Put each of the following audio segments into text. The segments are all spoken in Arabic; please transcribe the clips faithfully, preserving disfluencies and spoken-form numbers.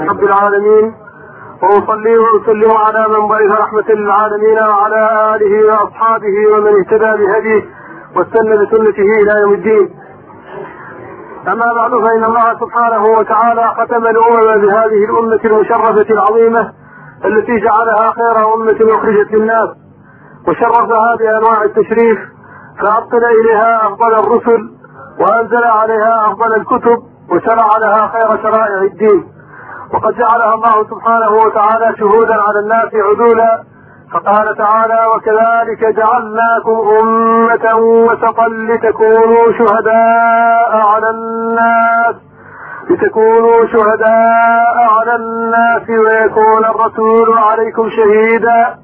رب العالمين، وأصلي وأسلم على من بعث رحمة للعالمين وعلى آله وأصحابه ومن اهتدى بهديه واستنى بسنته إلى يوم الدين. أما بعد، فإن الله سبحانه وتعالى ختم الأمم بهذه الأمة المشرفة العظيمة التي جعلها خير أمة أخرجت للناس، وشرفها بأنواع التشريف، فأرسل إليها أفضل الرسل وأنزل عليها أفضل الكتب وشرع لها خير شرائع الدين، وقد جعلها الله سبحانه وتعالى شهودا على الناس عدولا، فقال تعالى: وكذلك جعلناكم أمة وسطا لتكونوا شهداء على الناس لتكونوا شهداء على الناس ويكون الرسول عليكم شهيدا.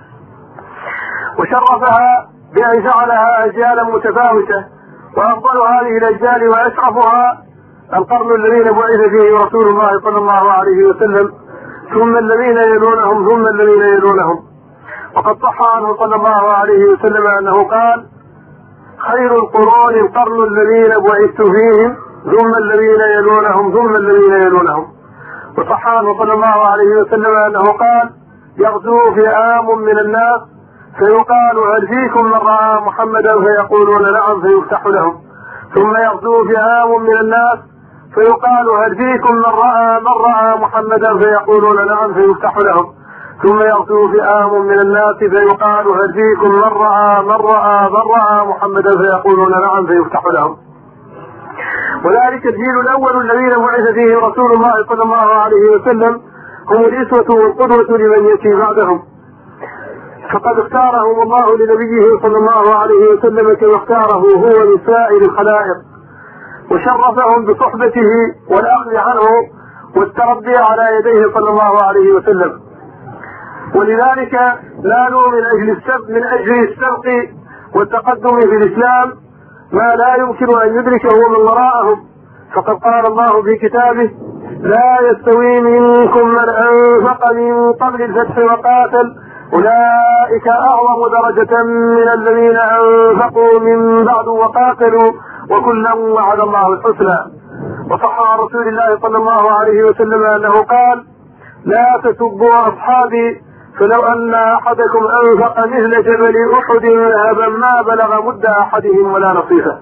وشرفها بأن جعلها أجيالا متفاوتة، وأفضل هذه الأجيال وأشرفها القرن الذين بعث فيه رسول الله صلى الله عليه وسلم، ثم الذين يلونهم ثم الذين يلونهم. وقد صح عنه صلى الله عليه وسلم أنه قال: خير القرون القرن الذين بعثت فيهم ثم الذين يلونهم ثم الذين يلونهم. وصح عنه صلى الله عليه وسلم أنه قال: يغزو فئام من الناس فيقال: هل فيكم من رأى محمدا؟ فيقولون: نعم، فيفتح لهم. ثم يغزو فئام من الناس فيقال: هل فيكم من رأى من رأى محمدا؟ فيقولون: نعم، فيفتح لهم. ثم يغزو فئام من الناس فيقال: هل فيكم من رأى من رأى من رأى محمدا؟ فيقولون: نعم، فيفتح لهم. وذلك الجيل الأول الذين بعث فيه رسول الله صلى الله عليه وسلم هم الأسوة والقدوة لمن يأتي بعدهم، فقد اختارهم الله لنبيه صلى الله عليه وسلم كما اختاره هو لسائر الخلائق، وشرفهم بصحبته والأخذ عنه والتربي على يديه صلى الله عليه وسلم. ولذلك نالوا من أجل السبق من أجل السبق والتقدم في الإسلام ما لا يمكن أن يدركه من وراءهم، فقد قال الله في كتابه: لا يستوي منكم من أنفق من قبل الفتح وقاتل أولئك أعظم درجة من الذين أنفقوا من بعد وقاتلوا وكلا وعد الله الحسنى. وصح عن رسول الله صلى الله عليه وسلم أنه قال: لا تسبوا أصحابي، فلو أن أحدكم أنفق مثل جبل أحد ذهبا ما بلغ مد أحدهم ولا نصيفه.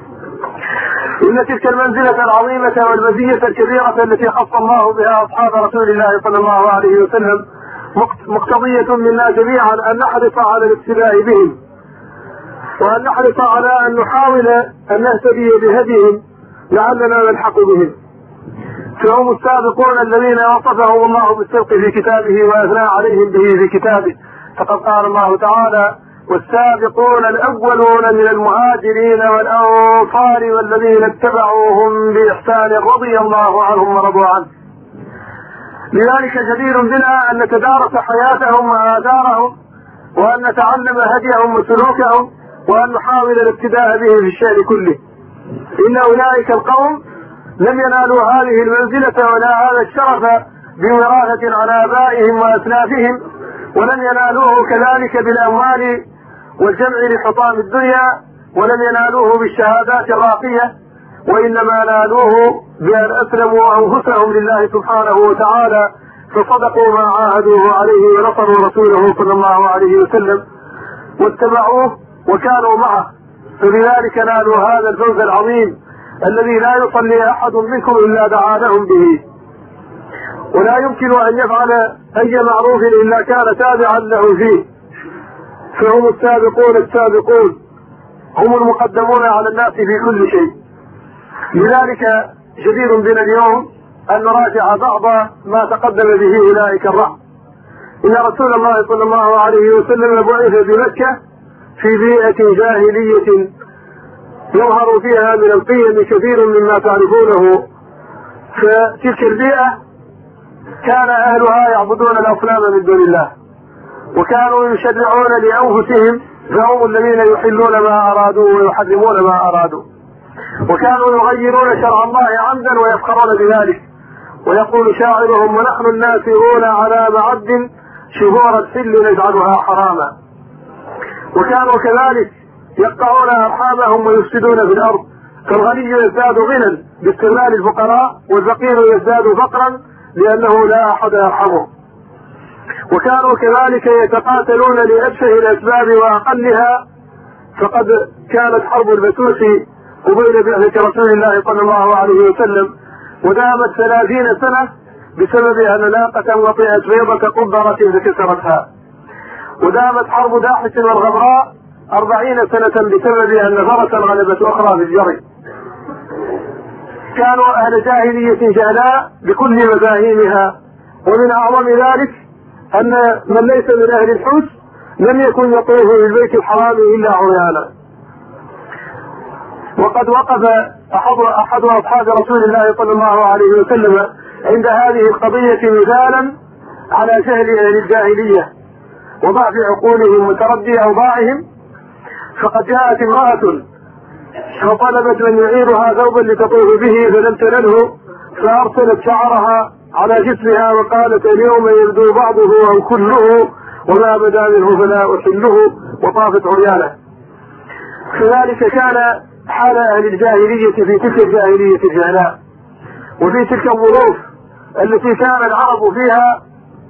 إن تلك المنزلة العظيمة والمزية الكبيرة التي خص الله بها أصحاب رسول الله صلى الله عليه وسلم مقتضية منا جميعا أن نحرص على الاقتداء بهم، وأن نحرص على أن نحاول أن نهتدي بهديهم لعلنا نلحق بهم. فهم السابقون الذين وصفهم الله بالصدق في كتابه وأثنى عليهم به في كتابه، فقد قال الله تعالى: والسابقون الأولون من المهاجرين والأنصار والذين اتبعوهم بإحسان رضي الله عنهم ورضوا عنه. لذلك جدير بنا أن نتدارس حياتهم وآثارهم، وأن نتعلم هديهم وسلوكهم، وأن نحاول الاقتداء بهم في الشأن كله. إن أولئك القوم لم ينالوا هذه المنزلة ولا هذا الشرف بوراثة عن آبائهم وأسلافهم، ولم ينالوه كذلك بالأموال والجمع لحطام الدنيا، ولم ينالوه بالشهادات الراقية، وإنما نالوه بأن أسلموا أنفسهم لله سبحانه وتعالى، فصدقوا ما عاهدوه عليه ونصروا رسوله صلى الله عليه وسلم واتبعوه وكانوا معه، فبذلك نالوا هذا الفوز العظيم الذي لا يصلي أحد منكم إلا دعا لهم به، ولا يمكن أن يفعل أي معروف إلا كان تابعا له فيه. فهم السابقون السابقون، هم المقدمون على الناس في كل شيء. لذلك جدير بنا اليوم أن نراجع بعض ما تقدم به أولئك الرعب. إن رسول الله صلى الله عليه وسلم بعث بمكة في بيئة جاهلية يظهر فيها من القيم كثير مما تعرفونه. فتلك البيئة كان أهلها يعبدون الأصنام من دون الله، وكانوا يشرعون لأنفسهم، فهم الذين يحلون ما أرادوا ويحرمون ما أرادوا، وكانوا يغيرون شرع الله عمدا ويفخرون بذلك. ويقول شاعرهم: ونحن الناسرون على معد شهور الحل نجعلها حراما. وكانوا كذلك يقطعون أرحامهم ويفسدون في الأرض، فالغني يزداد غنى باستغلال الفقراء، والفقير يزداد فقرا لأنه لا أحد يرحمه. وكانوا كذلك يتقاتلون لأبشه الأسباب وأقلها، فقد كانت حرب البسوس قبيل بعثة رسول الله صلى الله عليه وسلم ودامت ثلاثين سنة بسبب أن ناقة وطئت بيضة قبرة فكسرتها، ودامت حرب داحس والغبراء أربعين سنة بسبب أن فرسا غلبت أخرى في الجري. كانوا أهل جاهلية جهلاء بكل مفاهيمها، ومن أعظم ذلك أن من ليس من أهل الحوت لم يكن يطوف بالبيت الحرام إلا عريانا. وقد وقف أحد أصحاب رسول الله صلى الله عليه وسلم عند هذه القضية مثالا على جهل أهل الجاهلية وضعف عقولهم وتردي أوضاعهم. فقد جاءت امرأة فطلبت من يعيرها ثوبا لتطوف به فلم تنله، فأرسلت شعرها على جسمها وقالت اليوم يبدو بعضه أو كله وما بدا منه فلا أحله، وطافت عريانة. كذلك كان حال أهل الجاهلية في تلك الجاهلية الجهلاء، وفي تلك الظروف التي كان العرب فيها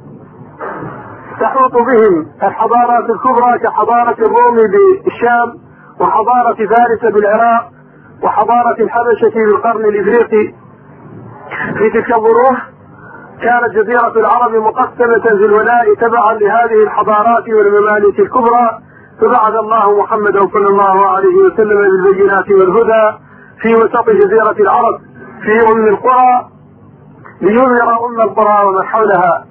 تحوط بهم الحضارات الكبرى كحضارة الروم بالشام، وحضارة فارس بالعراق، وحضارة الحبشة بالقرن الإفريقي. في تلك الظروف كانت جزيرة العرب مقسمة في الولاء تبعا لهذه الحضارات والممالك الكبرى، فبعث الله محمدا صلى الله عليه وسلم بالبينات والهدى في وسط جزيرة العرب في أم القرى لينذر أم القرى ومن حولها.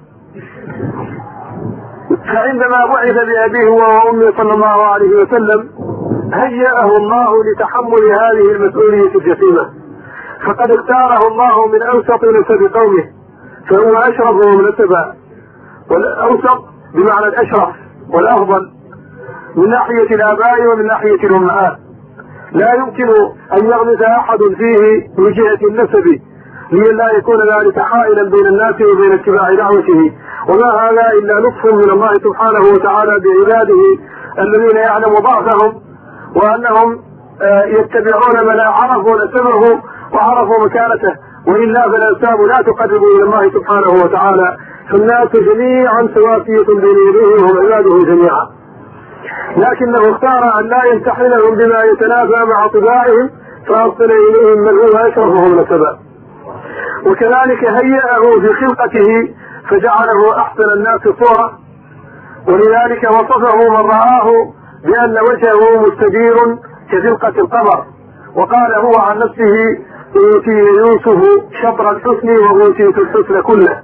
فعندما بعث بأبيه وأمه صلى الله عليه وسلم هيأه الله لتحمل هذه المسؤولية الجسيمة، فقد اختاره الله من أوسط نسب قومه، فهو أشرفهم نسبا، والأوسط بمعنى الأشرف والأفضل من ناحية الآباء ومن ناحية الأمهات. لا يمكن أن يغمز أحد فيه من جهة النسب لئلا يكون ذلك حائلا بين الناس وبين اتباع دعوته، وما هذا إلا لطف من الله سبحانه وتعالى بعباده الذين يعلم ضعفهم وأنهم يتبعون من عرفوا نسبه وعرفوا مكانته، وإلا فالأنساب لا تقرب إلى الله سبحانه وتعالى، فالناس جميعا سواسية بين يديه وهم عباده جميعا، لكنه اختار أن لا يمتحنهم بما يتنافى مع طباعهم فأرسل إليهم من هو أشرفهم نسبا. وكذلك هيأه في خلقته فجعله أحسن الناس صورة، ولذلك وصفه من رآه بأن وجهه مستدير كخلقة القمر، وقال هو عن نفسه أوتي يوسف شطر الحسن وأوتيت الحسن كله.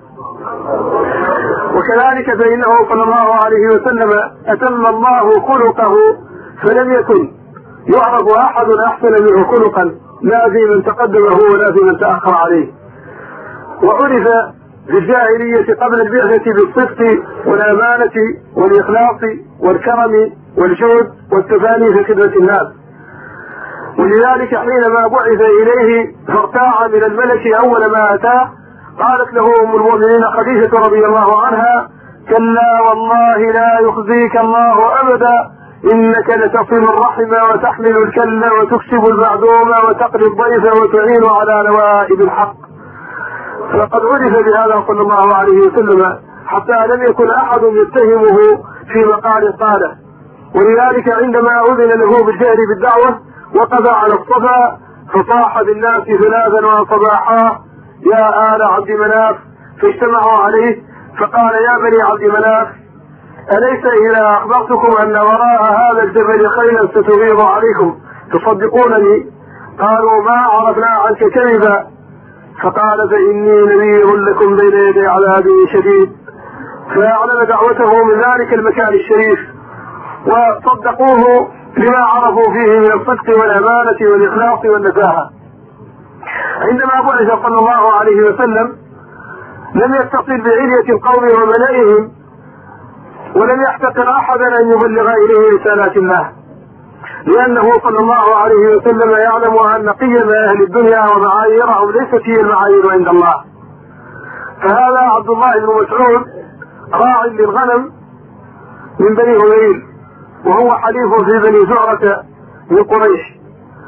وكذلك فإنه صلى الله عليه وسلم أتم الله خلقه فلم يكن يعرف أحد أحسن منه خلقا، لا في من تقدمه ولا في من تأخر عليه. وعرف في الجاهلية قبل البعثة بالصدق والأمانة والإخلاص والكرم والجود والتفاني في خدمة الناس. ولذلك حينما بعث إليه فارتاع من الملك أول ما أتاه قالت له أم المؤمنين خديجة رضي الله عنها: كلا والله لا يخزيك الله أبدا، إنك لتصل الرحم وتحمل الكل وتكسب المعدوم وتقري الضيف وتعين على نوائب الحق. فقد عرف بهذا صلى الله عليه وسلم حتى لم يكن أحد يتهمه في مقال قاله. ولذلك عندما أذن له بالجهر بالدعوة وقف على الصفا فصاح بالناس ثلاثا وصباحا: يا آل عبد مناف، فاجتمعوا عليه فقال: يا بني عبد مناف، أليس إذا أخبرتكم أن وراء هذا الجبل خيلا ستغيظ عليكم تصدقونني؟ قالوا: ما عرفنا عنك كذبا. فقال: فإني نذير لكم بين يدي عذاب شديد. فأعلن دعوته من ذلك المكان الشريف، وصدقوه لما عرفوا فيه من الصدق والأمانة والإخلاص والنزاهة. عندما بعث صلى الله عليه وسلم لم يتصل بعلية القوم وملئهم، ولم يحتقر أحدا أن يبلغ إليه رسالات الله، لأنه صلى الله عليه وسلم يعلم أن قيم أهل الدنيا ومعاييرهم ليست هي المعايير عند الله. فهذا عبد الله بن مسعود راع للغنم من بني هذيل، وهو حليف في بني زهرة من قريش.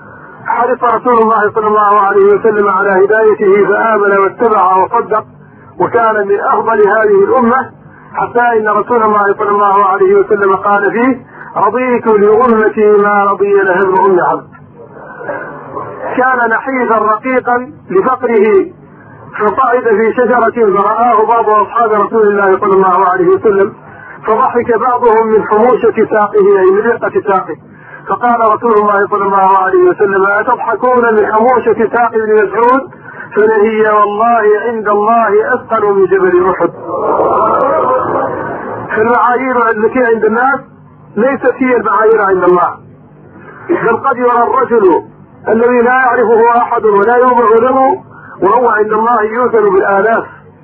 حرص رسول الله صلى الله عليه وسلم على هدايته فآمن واتبع وصدق، وكان من أفضل هذه الأمة، حتى إن رسول الله صلى الله عليه وسلم قال فيه: رضيت لأمتي ما رضي لها ابن أم عبد. كان نحيفا رقيقا لفقره، فصعد في شجرة فرآه بعض أصحاب رسول الله صلى الله عليه وسلم، فضحك بعضهم من حموشة ساقه أي من رقة ساقه، فقال رسول الله صلى الله عليه وسلم: أتضحكون من حموشة ساق ابن مسعود؟ فلهي والله عند الله أثقل من جبل أحد. فالمعايير التي عند الناس ليست هي المعايير عند الله، بل قد يرى الرجل الذي لا يعرفه أحد ولا يوضع له وهو عند الله يوزن بالآلاف،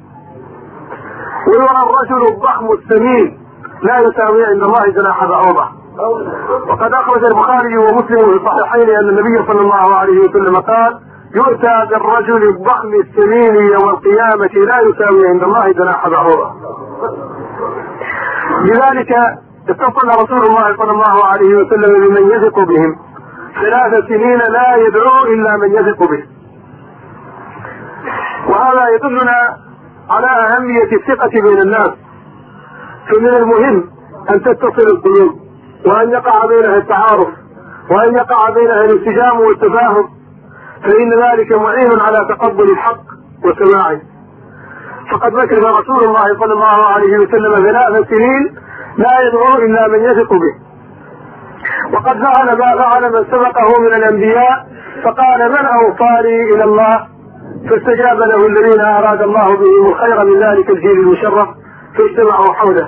ويرى الرجل الضخم السمين لا يساوي عند الله جناح بعوضة. وقد أخرج البخاري ومسلم في الصحيحين أن النبي صلى الله عليه وسلم قال: يؤتى بالرجل الضخم السمين يوم القيامة لا يساوي عند الله جناح بعوضة. لذلك اتصل رسول الله صلى الله عليه وسلم بمن يثق بهم ثلاث سنين لا يدعو إلا من يثق به. وهذا يدلنا على أهمية الثقة بين الناس، فمن المهم أن تتصل القلوب، وأن يقع بينها التعارف، وأن يقع بينها الانسجام والتفاهم، فإن ذلك معين على تقبل الحق وسماعه. فقد مكث رسول الله صلى الله عليه وسلم ثلاث سنين لا يدعو إلا من يثق به، وقد فعل ما فعل من سبقه من الأنبياء، فقال: من أوصاني إلى الله؟ فاستجاب له الذين أراد الله بهم الخير من ذلك الجيل المشرف، فاجتمعوا حوله.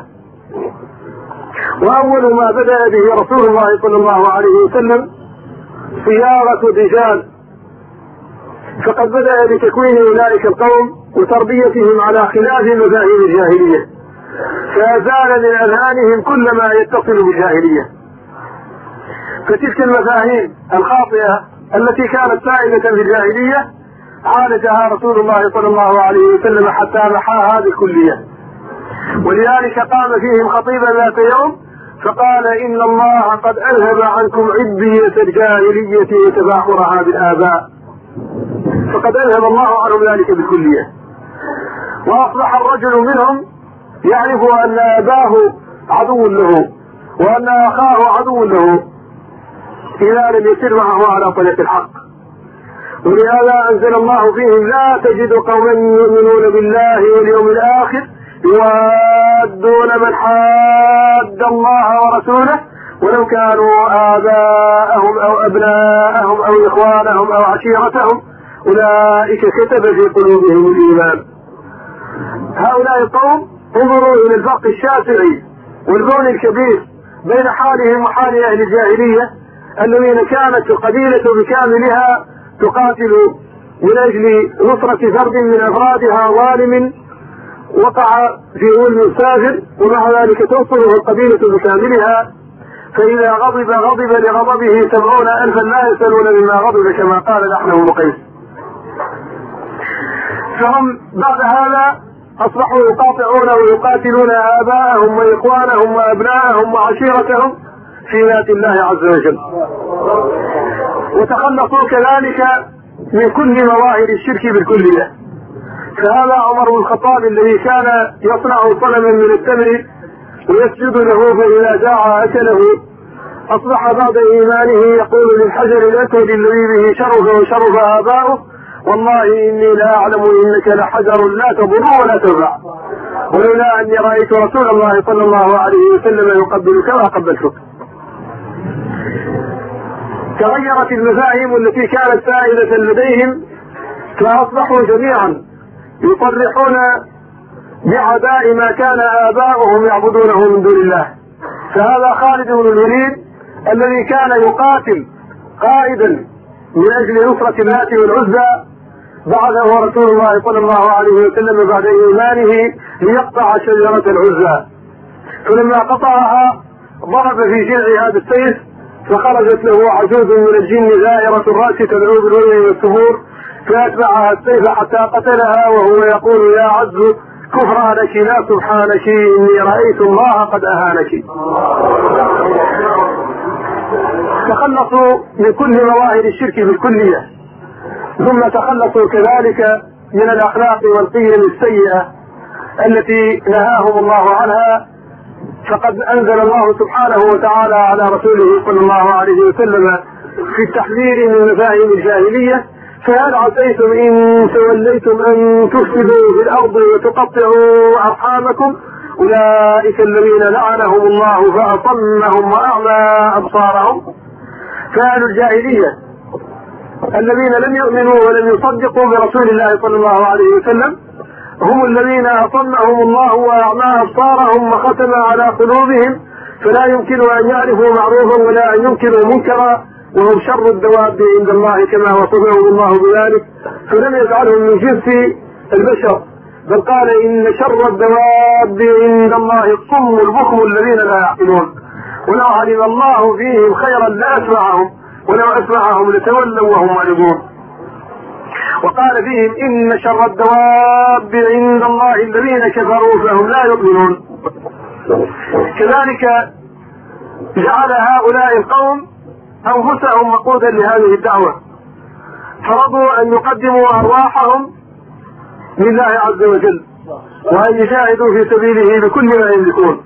وأول ما بدأ به رسول الله صلى الله عليه وسلم صياغة الرجال، فقد بدأ بتكوين أولئك القوم وتربيتهم على خلاف مذاهب الجاهلية، فأزال من أذهانهم كل ما يتصل بالجاهلية. فتلك المفاهيم الخاطئة التي كانت سائدة في الجاهلية عالجها رسول الله صلى الله عليه وسلم حتى محاها بالكلية. ولذلك قام فيهم خطيبا ذات يوم فقال: إن الله قد أذهب عنكم عبية الجاهلية وتفاخرها بالآباء. فقد أذهب الله عنهم ذلك بالكلية، وأصبح الرجل منهم يعرف أن أباه عدو له وأن أخاه عدو له إذا لم يسر معه على طريق الحق. ولهذا أنزل الله فيهم: لا تجد قوما يؤمنون بالله واليوم الآخر يوادون من حاد الله ورسوله ولو كانوا آباءهم أو أبناءهم أو إخوانهم أو عشيرتهم أولئك كتب في قلوبهم الإيمان. هؤلاء القوم انظروا إلى الفرق الشاسع والبون الكبير بين حالهم وحال أهل الجاهلية الذين كانت القبيلة بكاملها تقاتل من أجل نصرة فرد من أفرادها ظالم وقع في ظلم سافر، ومع ذلك تنصره القبيلة بكاملها، فإذا غضب غضب لغضبه سبعون ألفا لا يسألون مما غضب كما قال نحن بن قيس. فهم بعد هذا أصبحوا يقاطعون ويقاتلون آباءهم وإخوانهم وأبناءهم وعشيرتهم في ذات الله عز وجل، وتخلصوا كذلك من كل مظاهر الشرك بالكلية. فهذا عمر بن الخطاب الذي كان يصنع صنما من التمر ويسجد له فإذا جاع أكله، أصبح بعد إيمانه يقول للحجر الأسود الذي به شرف وشرف آباؤه: والله إني لا أعلم إنك لحجر لا تضر ولا تنفع، ولولا أني رأيت رسول الله صلى الله عليه وسلم يقبلك ما قبلتك. تغيرت المفاهيم التي كانت سائدة لديهم، فأصبحوا جميعا يصرحون بعداء ما كان آباؤهم يعبدونه من دون الله. فهذا خالد بن الوليد الذي كان يقاتل قائدا من أجل نصرة اللات والعزى بعثه رسول الله صلى الله عليه وسلم بعد إيمانه ليقطع شجرة العزى، فلما قطعها ضرب في جذعها بالسيف فخرجت له عجوز من الجن زائرة الرأس تدعو بالوجه والثبور، فأتبعها السيف حتى قتلها وهو يقول: يا عز كفرانك لا سبحانك إني رأيت الله قد أهانك. تخلصوا من كل مظاهر الشرك بالكلية، ثم تخلصوا كذلك من الأخلاق والقيم السيئة التي نهاهم الله عنها، فقد أنزل الله سبحانه وتعالى على رسوله صلى الله عليه وسلم في التحذير من مفاهيم الجاهلية: فهل عسيتم إن توليتم أن تفسدوا في الأرض وتقطعوا أرحامكم أولئك الذين لعنهم الله فأصمهم وأعمى أبصارهم. فأهل الجاهلية الذين لم يؤمنوا ولم يصدقوا برسول الله صلى الله عليه وسلم هم الذين أصمهم الله وأعمى أبصارهم وختم على قلوبهم، فلا يمكن أن يعرفوا معروفا ولا أن ينكروا منكرا، وهم شر الدواب عند الله كما وصفهم الله بذلك، فلم يجعلهم من جنس البشر، بل قال إن شر الدواب عند الله الصم البكم الذين لا يعقلون، ولو علم الله فيهم خيرا لأسمعهم ولو أسمعهم لتولوا وهم معرضون. وقال فيهم إن شر الدواب عند الله الذين كفروا فهم لا يؤمنون. كذلك جعل هؤلاء القوم أنفسهم وقودا لهذه الدعوة، فرضوا أن يقدموا أرواحهم لله عز وجل وأن يجاهدوا في سبيله بكل ما يملكون.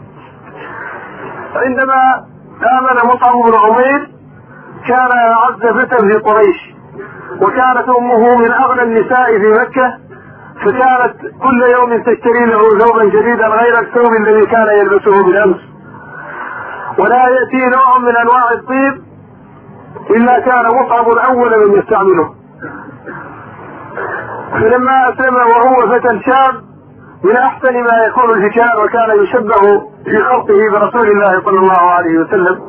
عندما آمن مصعب بن عمير كان أعز فتى في قريش، وكانت أمه من أغنى النساء في مكة، فكانت كل يوم تشتري له ثوبا جديدا غير الثوب الذي كان يلبسه بالأمس، ولا يأتي نوع من أنواع الطيب إلا كان مصعب أول من يستعمله. فلما أسلم وهو فتى شاب من أحسن ما يكون الفتيان، وكان يشبه في خلقه برسول الله صلى الله عليه وسلم،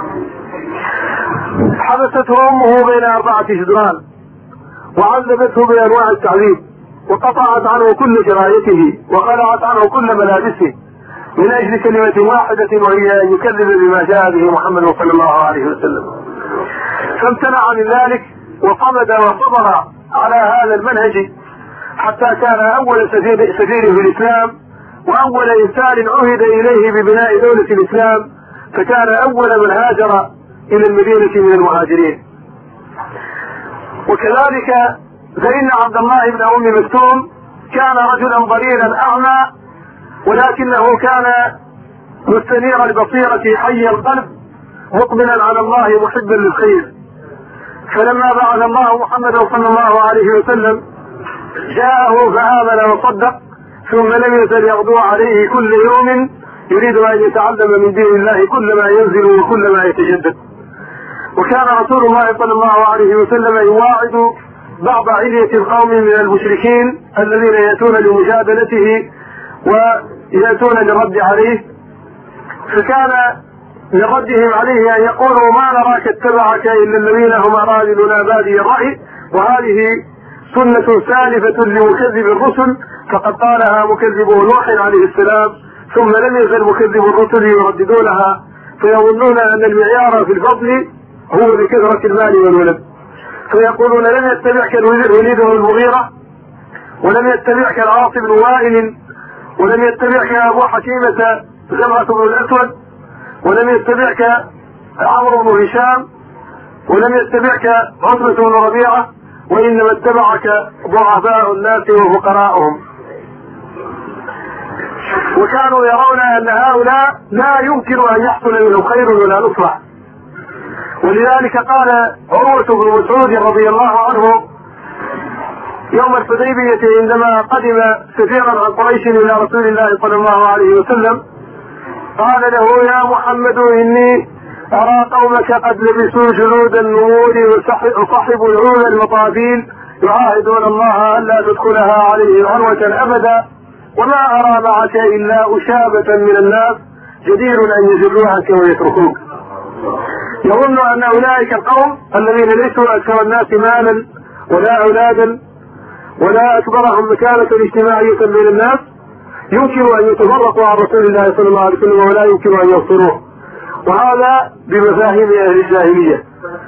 حبسته أمه بين أربعة جدران وعذبته بأنواع التعذيب، وقطعت عنه كل جرايته وخلعت عنه كل ملابسه من أجل كلمة واحدة، وهي أن يكذب بما جاء به محمد صلى الله عليه وسلم. فامتنع من ذلك وصمد وصبر على هذا المنهج حتى كان أول سفير, سفير في الإسلام، وأول إنسان عهد إليه ببناء دولة الإسلام، فكان أول من هاجر إلى المدينة من المهاجرين. وكذلك فإن عبد الله بن أم مكتوم كان رجلا ضريرا أعمى، ولكنه كان مستنير البصيرة حي القلب مقبلا على الله محبا للخير. فلما بعث الله محمد صلى الله عليه وسلم جاءه فآمن وصدق، ثم لم يزل يغدو عليه كل يوم يريد أن يتعلم من دين الله كل ما ينزل وكل ما يتجدد. وكان رسول الله صلى الله عليه وسلم يواعد بعض علية القوم من المشركين الذين يأتون لمجادلته ويأتون للرد عليه، فكان من ردهم عليه أن يقولوا ما نراك اتبعك إلا الذين هم أراذلنا بادي الرأي، وهذه سنة سالفة لمكذب الرسل فقد قالها مكذب نوح عليه السلام، ثم لم يزل مكذب الرسل يرددونها، فيظنون أن المعيار في الفضل هو بكثرة المال والولد، فيقولون لم يتبعك الوليد بن المغيرة، ولم يتبعك العاص بن وائل، ولم يتبعك أبو حكيمة زمرة بن الأسود، ولم يتبعك عمرو بن هشام، ولم يتبعك عتبة بن ربيعة، وإنما اتبعك ضعفاء الناس وفقراءهم. وكانوا يرون أن هؤلاء لا يمكن أن يحصل منهم خير ولا نصرة. ولذلك قال عروة بن مسعود رضي الله عنه يوم الحديبية عندما قدم سفيرا عن قريش إلى رسول الله صلى الله عليه وسلم، قال له يا محمد إني أرى قومك قد لبسوا جلود النمور وصحبوا العود المطابيل يعاهدون الله ألا تدخلها عليه عنوة أبدا، وما أرى معك إلا أشابة من الناس جدير أن يجروا عنك ويتركوك. يظن أن أولئك القوم الذين ليسوا أكثر الناس مالا ولا أولادا ولا أكبرهم مكانة اجتماعية بين الناس يمكن أن يتفرقوا عن رسول الله صلى الله عليه وسلم ولا يمكن أن ينصروه، وهذا بمفاهيم أهل الجاهلية.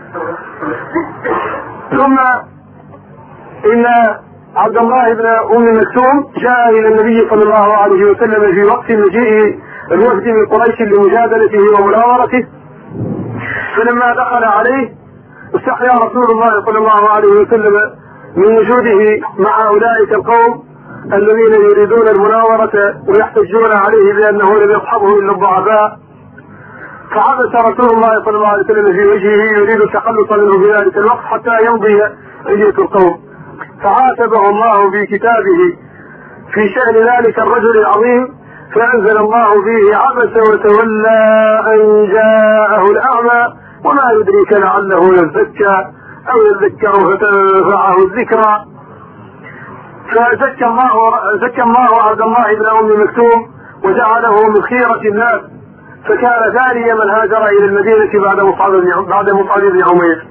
ثم إن عبد الله بن أم مكتوم جاء إلى النبي صلى الله عليه وسلم في وقت مجيء الوفد من قريش لمجادلته ومناورته، فلما دخل عليه استحيا رسول الله صلى الله عليه وسلم من وجوده مع أولئك القوم الذين يريدون المناورة ويحتجون عليه بأنه لم يصحبه إلا الضعفاء، فعبس رسول الله صلى الله عليه وسلم في وجهه يريد التخلص منه في ذلك الوقت حتى يمضي علية القوم، فعاتبه الله في كتابه في شأن ذلك الرجل العظيم، فأنزل الله فيه عبس وتولى أن جاءه الأعمى وما يدريك لعله يزكى أو يذكر فتنفعه الذكرى. فزكى الله زكى الله عبد الله بن أم مكتوم وجعله من خيرة الناس، فكان ثاني من هاجر إلى المدينة بعد مصعب بعد مصعب بن عمير.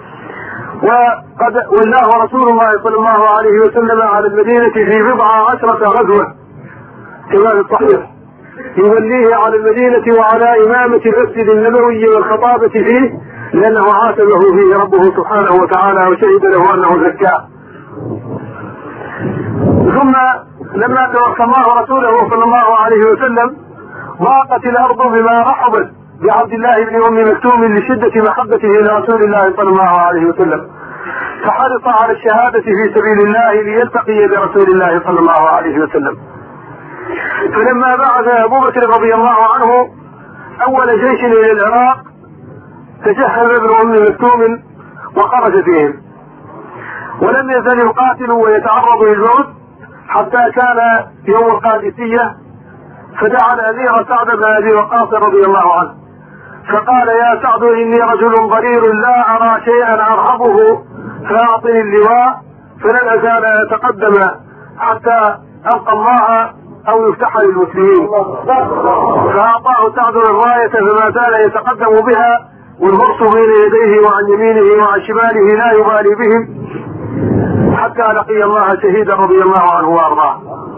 وقد ولاه رسول الله صلى الله عليه وسلم على المدينة في بضع عشرة غزوة كما في الصحيح، يوليه على المدينة وعلى إمامة المسجد النبوي والخطابة فيه، لأنه عاتبه فيه ربه سبحانه وتعالى وشهد له أنه زكاه. ثم لما توفى الله رسوله صلى الله عليه وسلم ضاقت الأرض بما رحبت بعبد الله بن أم مكتوم لشدة محبته لرسول الله صلى الله عليه وسلم، فحرص على الشهادة في سبيل الله ليلتقي برسول الله صلى الله عليه وسلم. فلما بعث أبو بكر رضي الله عنه أول جيش إلى العراق تجهز ابن أم مكتوم وخرج فيهم، ولم يزل يقاتل ويتعرض للموت حتى كان يوم القادسية، فدعا الأمير سعد بن أبي وقاص رضي الله عنه فقال: يا سعد إني رجل ضرير لا أرى شيئا أرهبه فأعطني اللواء فلن أزال أتقدم حتى ألقى الله أو يفتح للمسلمين. فأعطاه سعد الراية فما زال يتقدم بها والغرص بين يديه وعن يمينه وعن شماله لا يبالي بهم حتى لقي الله شهيدا رضي الله عنه وأرضاه.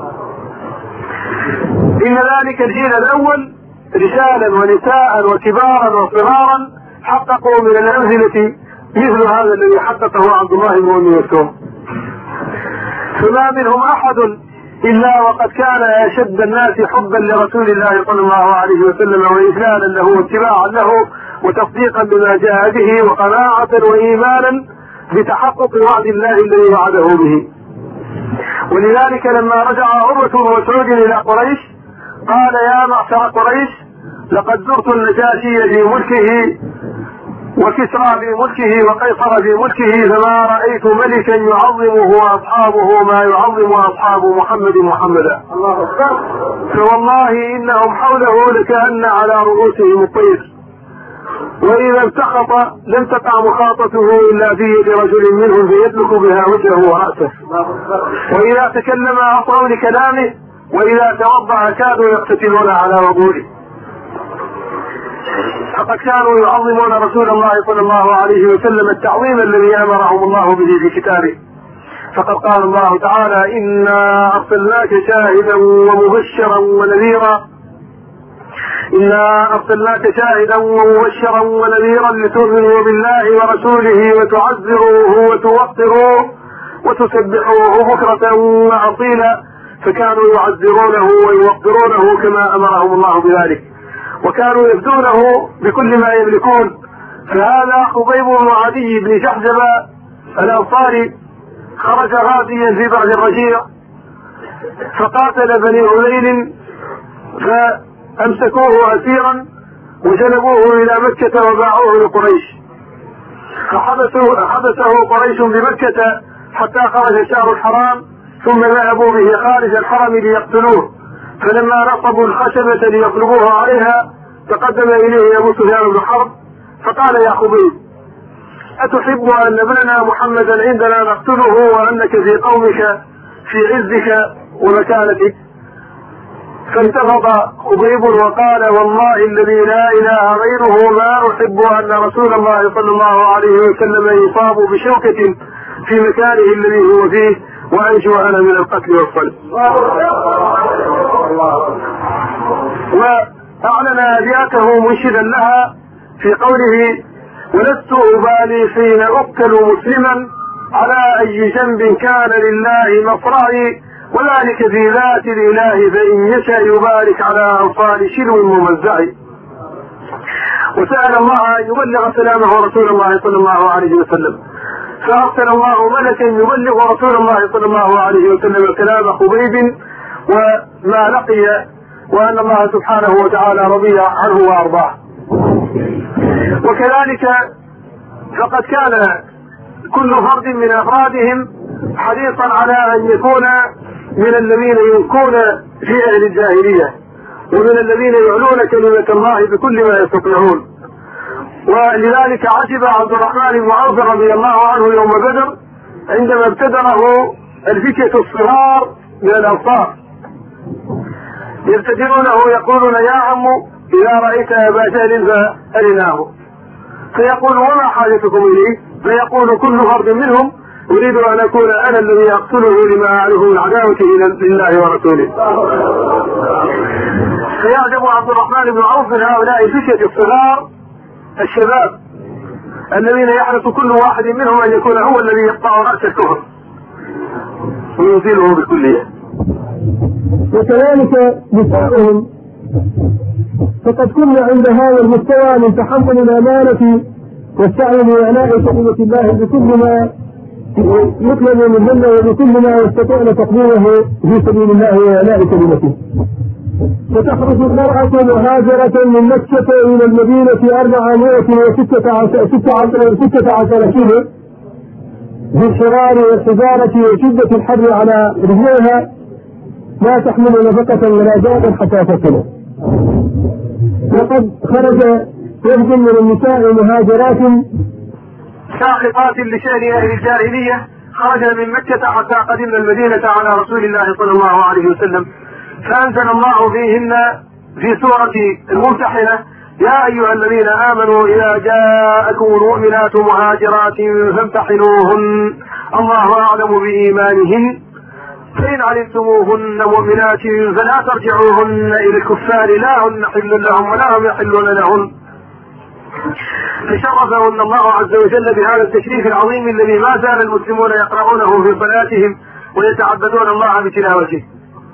إن ذلك الجيل الأول رجالا ونساء وكبارا وصغارا حققوا من الأمثلة مثل هذا الذي حققه عبد الله بن أم مكتوم، فما منهم أحد إلا وقد كان أشد الناس حبا لرسول الله صلى الله عليه وسلم وإجلالا له واتباعا له وتصديقا بما جاء به وقناعة وإيمانا بتحقق وعد الله الذي وعده به. ولذلك لما رجع عروة بن مسعود إلى قريش قال: يا معشر قريش لقد زرت النجاشي في ملكه وكسرى في ملكه وقيصر في ملكه فما رأيت ملكا يعظمه أصحابه ما يعظم أصحاب محمد محمدا، فوالله إنهم حوله لكأن على رؤوسهم الطير، وإذا التخط لم تقع مخاطته إلا في يد رجل منهم فيدلك بها وجهه ورأسه، وإذا تكلم أعطوا لكلامه، وإذا توضع كادوا يقتتلون على وضوئه. فقد كانوا يعظمون رسول الله صلى الله عليه وسلم التعظيم الذي أمرهم الله به في كتابه، فقد قال الله تعالى: إنا أرسلناك شاهدا ومبشرا ونذيرا إنا أرسلناك شاهدا ومبشرا ونذيرا لتؤمنوا بالله ورسوله وتعزروه وتوقروه وتسبحوه بكرة وأصيلا، فكانوا يعزرونه ويوقرونه كما أمرهم الله بذلك، وكانوا يفدونه بكل ما يملكون. فهذا خبيب بن عدي بن جحجب الأنصاري خرج غازيا في بعد الرجيع فقاتل بني هذيل فأمسكوه أسيرا وجلبوه إلى مكة وباعوه لقريش، فحبسه قريش بمكة حتى خرج شهر الحرام، ثم ذهبوا به خارج الحرم ليقتلوه، فلما نصبوا الخشبة ليطلبوها عليها تقدم إليه أبو سفيان بن حرب فقال: يا خبيب أتحب أن نبلنا محمدا عندنا نقتله وأنك في قومك في عزك ومكانتك؟ فانتفض خبيب وقال: والله الذي لا إله غيره ما أحب أن رسول الله صلى الله عليه وسلم يصاب بشوكة في مكانه الذي هو فيه وأنجو أنا من القتل والصلب. وأعلن أبياته منشدا لها في قوله: ولست أبالي حين أقتل مسلما على أي جنب كان لله مصرعي وذلك في ذات الإله فإن يشاء يبارك على أنصار شلو ممزعي. وسأل الله أن يبلغ سلامه رسول الله صلى الله عليه وسلم، فأرسل الله ملكا يبلغ رسول الله صلى الله عليه وسلم كلام خبيب وما لقي، وأن الله سبحانه وتعالى رضي عنه وأرضاه. وكذلك فقد كان كل فرد من أفرادهم حريصا على أن يكون من الذين يلقون في أهل الجاهلية، ومن الذين يعلون كلمة الله بكل ما يستطيعون. ولذلك عجب عبد الرحمن بن عوف رضي الله عنه يوم بدر عندما ابتدره الفتية الصغار من الأنصار يبتدرونه يقولون يا عم إذا رأيت أبا جهل فأرناه، فيقول وما حاجتكم إليه؟ فيقول كل فرد منهم أريد أن أكون أنا الذي أقتله لما أعرفه من عداوته لله ورسوله. فيعجب عبد الرحمن بن عوف من هؤلاء الفتية الصغار الشباب الذين يحرص كل واحد منهم أن يكون هو الذي يقطع رأس الكفر ويزيله بالكلية. وكذلك نساؤهم، فقد كنا عند هذا المستوى من تحمل الأمانة والسعي لإعلاء كلمة الله بكل ما يطلب منهن وبكل ما يستطيعن تقديمه في سبيل الله وإعلاء كلمته. فتخرج المرأة مهاجرة من مكة إلى المدينة أربعمائة وستة عشر كيلو بالشرار والحجارة وشدة الحر على رجليها، لا تحمل نفقة ولا زادا حتى تكله. وقد خرج وفد من النساء مهاجرات ساقطات لشأن أهل الجاهلية، خرج من مكة حتى قدمنا المدينة على رسول الله صلى الله عليه وسلم، فأنزل الله فيهن في سورة الممتحنة يا أيها الذين آمنوا إذا جاءكم المؤمنات مهاجرات فامتحنوهن الله أعلم بإيمانهن فإن علمتموهن مؤمنات فلا ترجعوهن إلى الكفار لا هن حل لهم ولا هم يحلون لهن. فشرفهن الله عز وجل بهذا التشريف العظيم الذي ما زال المسلمون يقرؤونه في صلاتهم ويتعبدون الله بتلاوته.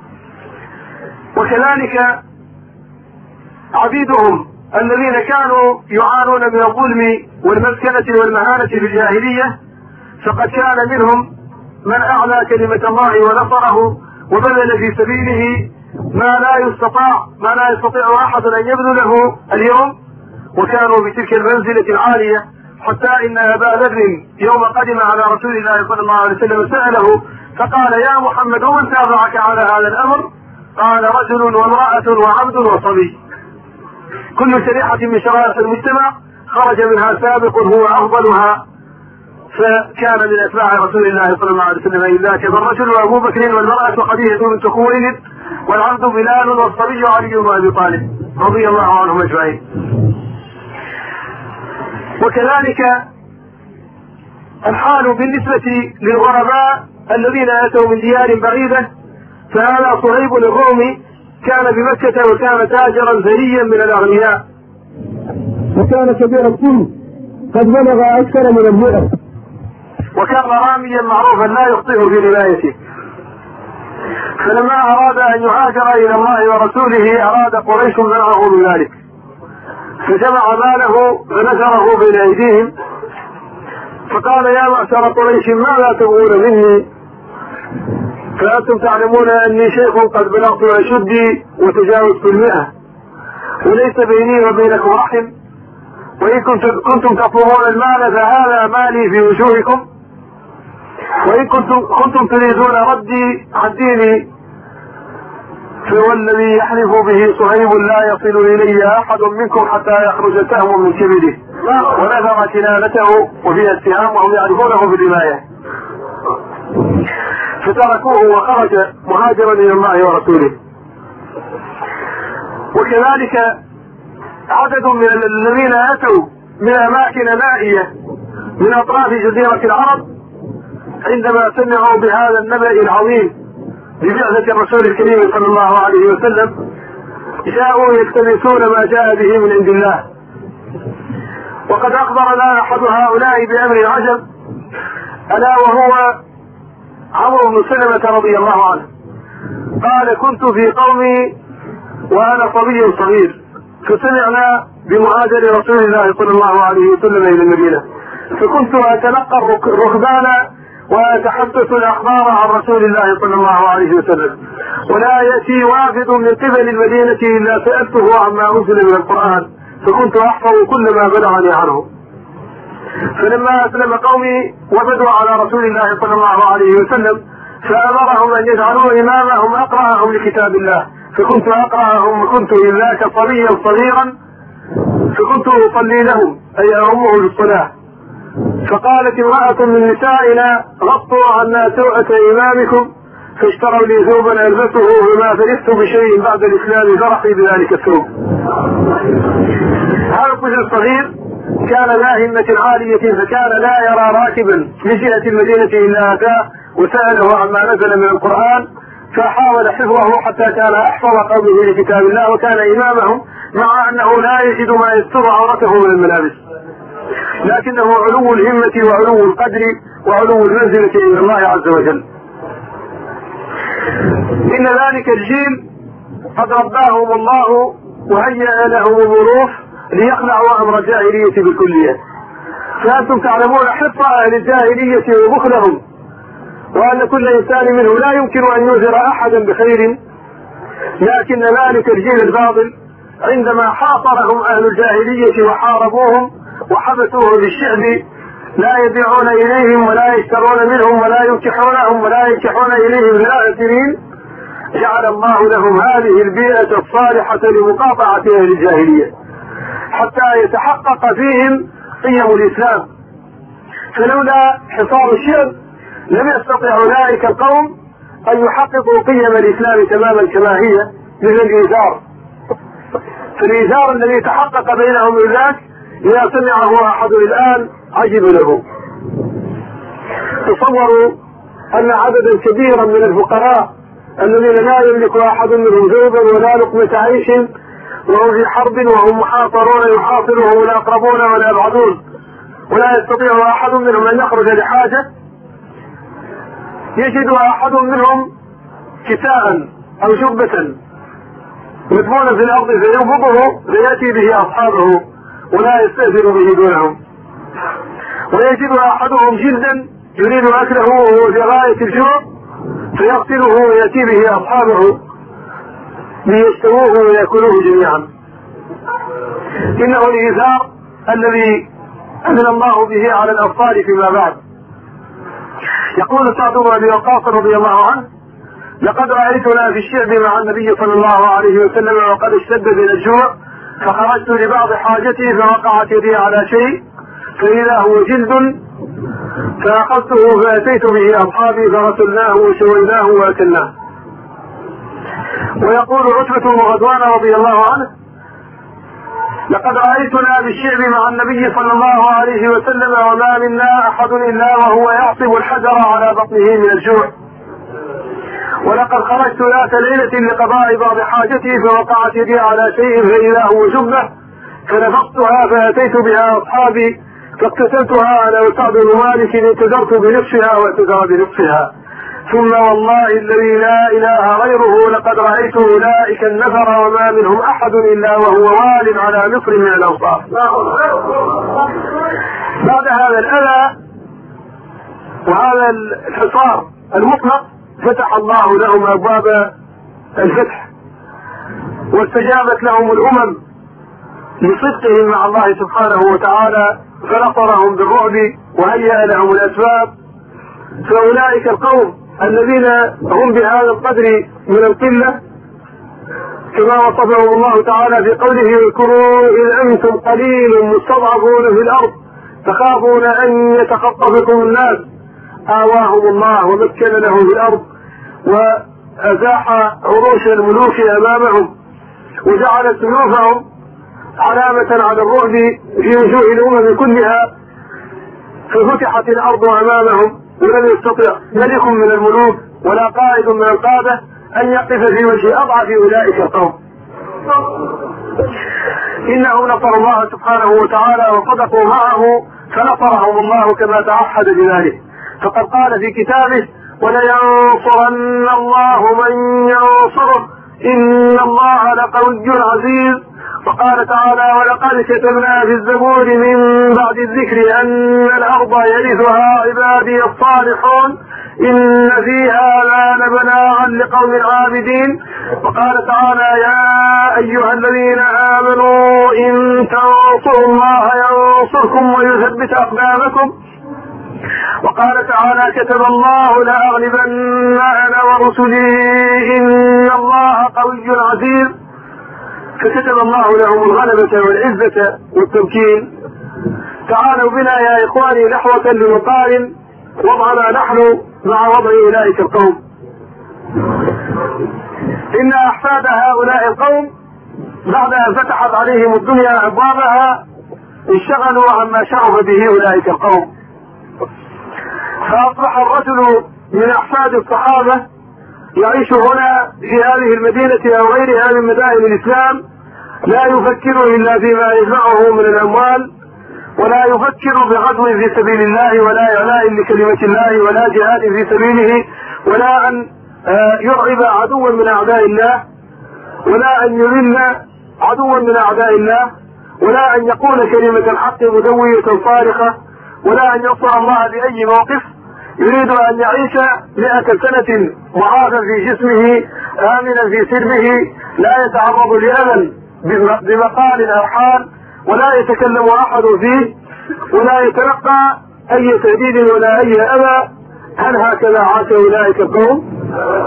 وكذلك عبيدهم الذين كانوا يعانون من الظلم والمسكنة والمهانة في الجاهلية، فقد كان منهم من أعلى كلمة الله ونصره وبذل في سبيله ما لا يستطاع ما لا يستطيع أحد أن يبذله اليوم، وكانوا بتلك المنزلة العالية حتى إن أبا ذر يوم قدم على رسول الله صلى الله عليه وسلم سأله فقال يا محمد ومن تابعك على هذا الأمر؟ قال رجل وامرأة وعبد وصبي. كل شريحة من شرائح المجتمع خرج منها سابق هو أفضلها، فكان من أتباع رسول الله صلى الله عليه وسلم إلا كذا الرجل وأبو بكر والمرأة خديجة بنت خويلد والعبد بلال والصبي علي بن أبي طالب رضي الله عنهم أجمعين. وكذلك الحال بالنسبة للغرباء الذين أتوا من ديار بعيدة، فهذا صهيب الرومي كان بمكة وكان تاجرا ثريا من الأغنياء، وكان كبير السن قد بلغ أكثر من المئة، وكان راميا معروفا لا يخطئ في روايته. فلما أراد أن يهاجر إلى الله ورسوله أراد قريش منعه من ذلك، فجمع ماله فنشره بين أيديهم فقال يا معشر قريش ماذا تبغون مني؟ فأنتم تعلمون أني شيخ قد بلغت أشدي وتجاوزت المئة وليس بيني وبينكم رحم، وإن كنتم تطلبون المال فهذا مالي في وجوهكم، وإن كنتم, كنتم تريدون ردي عن ديني فهو الذي يحلف به صهيب لا يصل إلي أحد منكم حتى يخرج سهم من كبده، ونثر كنانته وفيها السهام وهم يعرفونه في الرواية. فتركوه وخرج مهاجرا إلى الله ورسوله. وكذلك عدد من الذين أتوا من أماكن نائية من أطراف جزيرة العرب عندما سمعوا بهذا النبأ العظيم ببعثة الرسول الكريم صلى الله عليه وسلم جاءوا يلتمسون ما جاء به من عند الله. وقد أخبرنا أحد هؤلاء بأمر عجب ألا وهو عمرو بن سلمة رضي الله عنه قال كنت في قومي وأنا صبي صغير فسمعنا بمهاجر رسول الله صلى الله عليه وسلم إلى المدينة فكنت أتلقى الركبان وأتحدث الأخبار عن رسول الله صلى الله عليه وسلم، ولا يأتي وافد من قبل المدينة إلا سألته عما أنزل من القرآن، فكنت أحفظ كل ما بلغني عنه. فلما أسلم قومي وفدوا على رسول الله صلى الله عليه وسلم فأمرهم أن يجعلوا إمامهم أقرأهم لكتاب الله، فكنت أقرأهم، وكنت إذاك صبيا صغيرا فكنت أصلي لهم أي أمه للصلاة. فقالت امرأة من نسائنا غطوا عنا سوءة إمامكم، فاشتروا لي ثوبا ألبسه، وما فرحت بشيء بعد الإسلام فرحي بذلك الثوب. هذا الطفل الصغير كان ذا همة عالية، فكان لا يرى راكبا من جهة المدينة إلا أتاه وسأله عما نزل من القرآن، فحاول حفظه حتى كان أحفظ قومه لكتاب الله وكان إمامهم، مع أنه لا يجد ما يستر عورته من الملابس، لكنه علو الهمة وعلو القدر وعلو المنزلة عند الله عز وجل. إن ذلك الجيل قد رباهم الله وهيأ لهم الظروف ليخلعوا أمر الجاهلية بالكلية. فأنتم تعلمون حرص أهل الجاهلية وبخلهم، وأن كل إنسان منهم لا يمكن أن ينذر أحدا بخير، لكن ذلك الجيل الفاضل عندما حاصرهم أهل الجاهلية وحاربوهم وحبسوهم بالشعب لا يبيعون إليهم ولا يشترون منهم ولا ينكحونهم ولا ينكحون إليهم الآثرين، جعل الله لهم هذه البيئة الصالحة لمقاطعة أهل الجاهلية حتى يتحقق فيهم قيم الإسلام. فلولا حصار الشعب لم يستطع أولئك القوم أن يحققوا قيم الإسلام تماما كما هي، مثل الإيثار. فالإيثار الذي تحقق بينهم من ذاك إذا سمعه أحد الآن عجب له. تصوروا أن عددا كبيرا من الفقراء الذين لا يملك أحد منهم ثوبا ولا لقمة عيش وهم في حرب وهم محاصرون يحاصرهم الأقربون والأبعدون ولا يستطيع أحد منهم أن يخرج لحاجة، يجد أحد منهم كساء أو شبة مدفونا في الأرض فينفضه فيأتي به أصحابه ولا يستأثر به دونهم، ويجد أحدهم جلدا يريد أكله وهو في غاية الجوع فيغسله ويأتي به أصحابه ليشتروه ويأكلوه جميعا. إنه الإيثار الذي أذن الله به على الأبطال فيما بعد. يقول سعد بن أبي وقاص رضي الله عنه: لقد رأيتنا في الشعب مع النبي صلى الله عليه وسلم وقد اشتد بنا الجوع، فخرجت لبعض حاجتي فوقعت يدي على شيء فإذا هو جلد فأخذته فأتيت به أصحابي فغسلناه وشويناه وأكلناه. ويقول عتبة بن غزوان رضي الله عنه: لقد رأيتنا بالشعب مع النبي صلى الله عليه وسلم وما منا أحد إلا وهو يعصب الحجر على بطنه من الجوع، ولقد خرجت ذات ليلة لقضاء بعض حاجتي فوقعت يدي على شيء فإذا هو جبة فنفضتها فأتيت بها أصحابي فاقتتلتها أنا وسعد بن مالك انتظرت بنصفها واعتذر بنصفها، ثم والله الذي لا إله غيره لقد رأيت أولئك النفر وما منهم أحد إلا وهو وال على مصر من الأوصاف. بعد هذا الأذى وهذا الحصار المطلق فتح الله لهم أبواب الفتح واستجابت لهم الأمم لصدقهم مع الله سبحانه وتعالى فنصرهم بالرعب وهيأ لهم الأسباب. فأولئك القوم الذين هم بهذا القدر من القلة كما وصفهم الله تعالى في قوله: اذكروا إذ أنتم قليل مستضعفون في الأرض تخافون أن يتخطفكم الناس آواهم الله ومكن لهم في الأرض وأزاح عروش الملوك أمامهم وجعل سيوفهم علامة على الرعب في وجوه الأمم كلها، ففتحت الأرض أمامهم ولم يستطع ملك من الملوك ولا قائد من القادة أن يقف في وجه أضعف أولئك القوم. إنهم نصروا الله سبحانه وتعالى وصدقوا معه فنصرهم الله كما تعهد بذلك، فقد قال في كتابه: ولينصرن الله من ينصره إن الله لقوي عزيز وقال تعالى ولقد كتبنا في الزبور من بعد الذكر أن الأرض يرثها عبادي الصالحون إن في هذا لبلاغا لقوم عابدين. وقال تعالى يا أيها الذين آمنوا إن تنصروا الله ينصركم ويثبت أقدامكم. وقال تعالى كتب الله لأغلبن أنا ورسلي إن الله قوي عزيز. فكتب الله لهم الغلبة والعزة والتمكين. تعالوا بنا يا إخواني نحوة لمقال وضعنا نحن مع وضع أولئك القوم. إن أحفاد هؤلاء القوم بعد أن فتحت عليهم الدنيا أبوابها اشتغلوا عما شغف به أولئك القوم، فأصبح الرجل من أحفاد الصحابة يعيش هنا في هذه المدينة أو غيرها من مدائن الإسلام لا يفكر إلا فيما يجمعه من الأموال، ولا يفكر بغزو في سبيل الله ولا إعلاء لكلمة الله ولا جهاد في سبيله ولا أن يرعب عدوا من أعداء الله ولا أن يذل عدوا من أعداء الله ولا أن يقول كلمة الحق مدوية صارخة ولا أن ينصر الله بأي موقف. يريد أن يعيش مئة سنة معافى في جسمه آمنا في سربه لا يتعرض لأذى بمقال أو حال ولا يتكلم أحد فيه ولا يتلقى أي تهديد ولا أي أذى. هل هكذا عاش أولئك القوم؟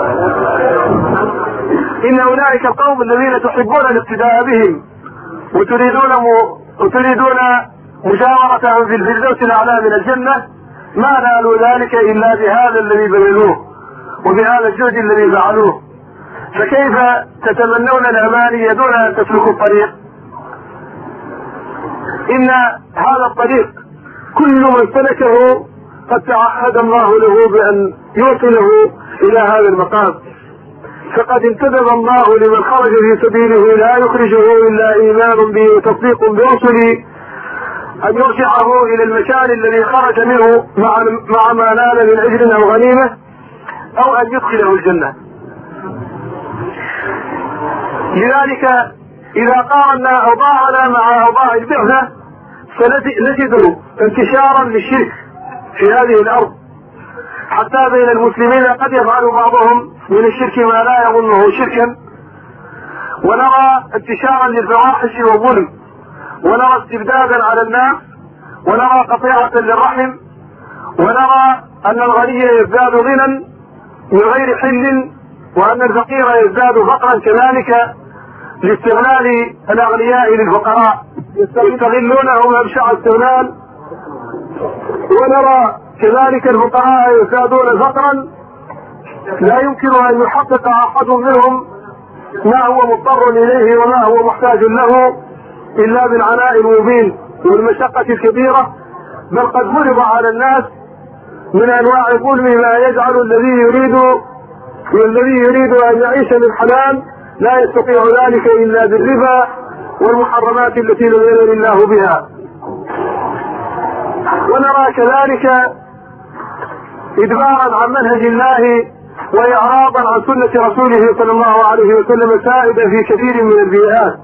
إن أولئك القوم الذين تحبون الاقتداء بهم وتريدون م... وتريدون مجاورتهم في الفردوس الأعلى من الجنة ما نالوا ذلك إلا بهذا الذي بذلوه وبهذا الجهد الذي فعلوه. فكيف تتمنون الأماني دون أن تسلكوا الطريق؟ إن هذا الطريق كل من سلكه قد تعهد الله له بأن يوصله إلى هذا المقام، فقد انتدب الله لمن خرج في سبيله لا يخرجه إلا إيمان به وتصديق برسله أن يرجعه إلى المكان الذي خرج منه مع, مع ما نال من أجر أو غنيمة أو أن يدخله الجنة. لذلك إذا قارنا أوضاعنا مع أوضاع البعثة فنجد انتشارا للشرك في هذه الأرض حتى بين المسلمين قد يفعل بعضهم من الشرك ما لا يظنه شركا، ونرى انتشارا للفواحش والظلم، ونرى استبدادا على الناس، ونرى قطيعة للرحم، ونرى أن الغني يزداد غنى من غير حل وأن الفقير يزداد فقرا كذلك لاستغلال الأغنياء للفقراء يستغلونهم أبشع استغلال. ونرى كذلك الفقراء يزدادون فقرا لا يمكن أن يحقق أحد منهم ما هو مضطر إليه وما هو محتاج له إلا بالعناء المبين والمشقة الكبيرة، بل قد فرض على الناس من أنواع الظلم ما يجعل الذي يريد والذي يريد أن يعيش من حلال لا يستطيع ذلك إلا بالربا والمحرمات التي لم يرد الله بها. ونرى كذلك إدبارا عن منهج الله وإعراضا عن سنة رسوله صلى الله عليه وسلم سائدا في كثير من البيئات.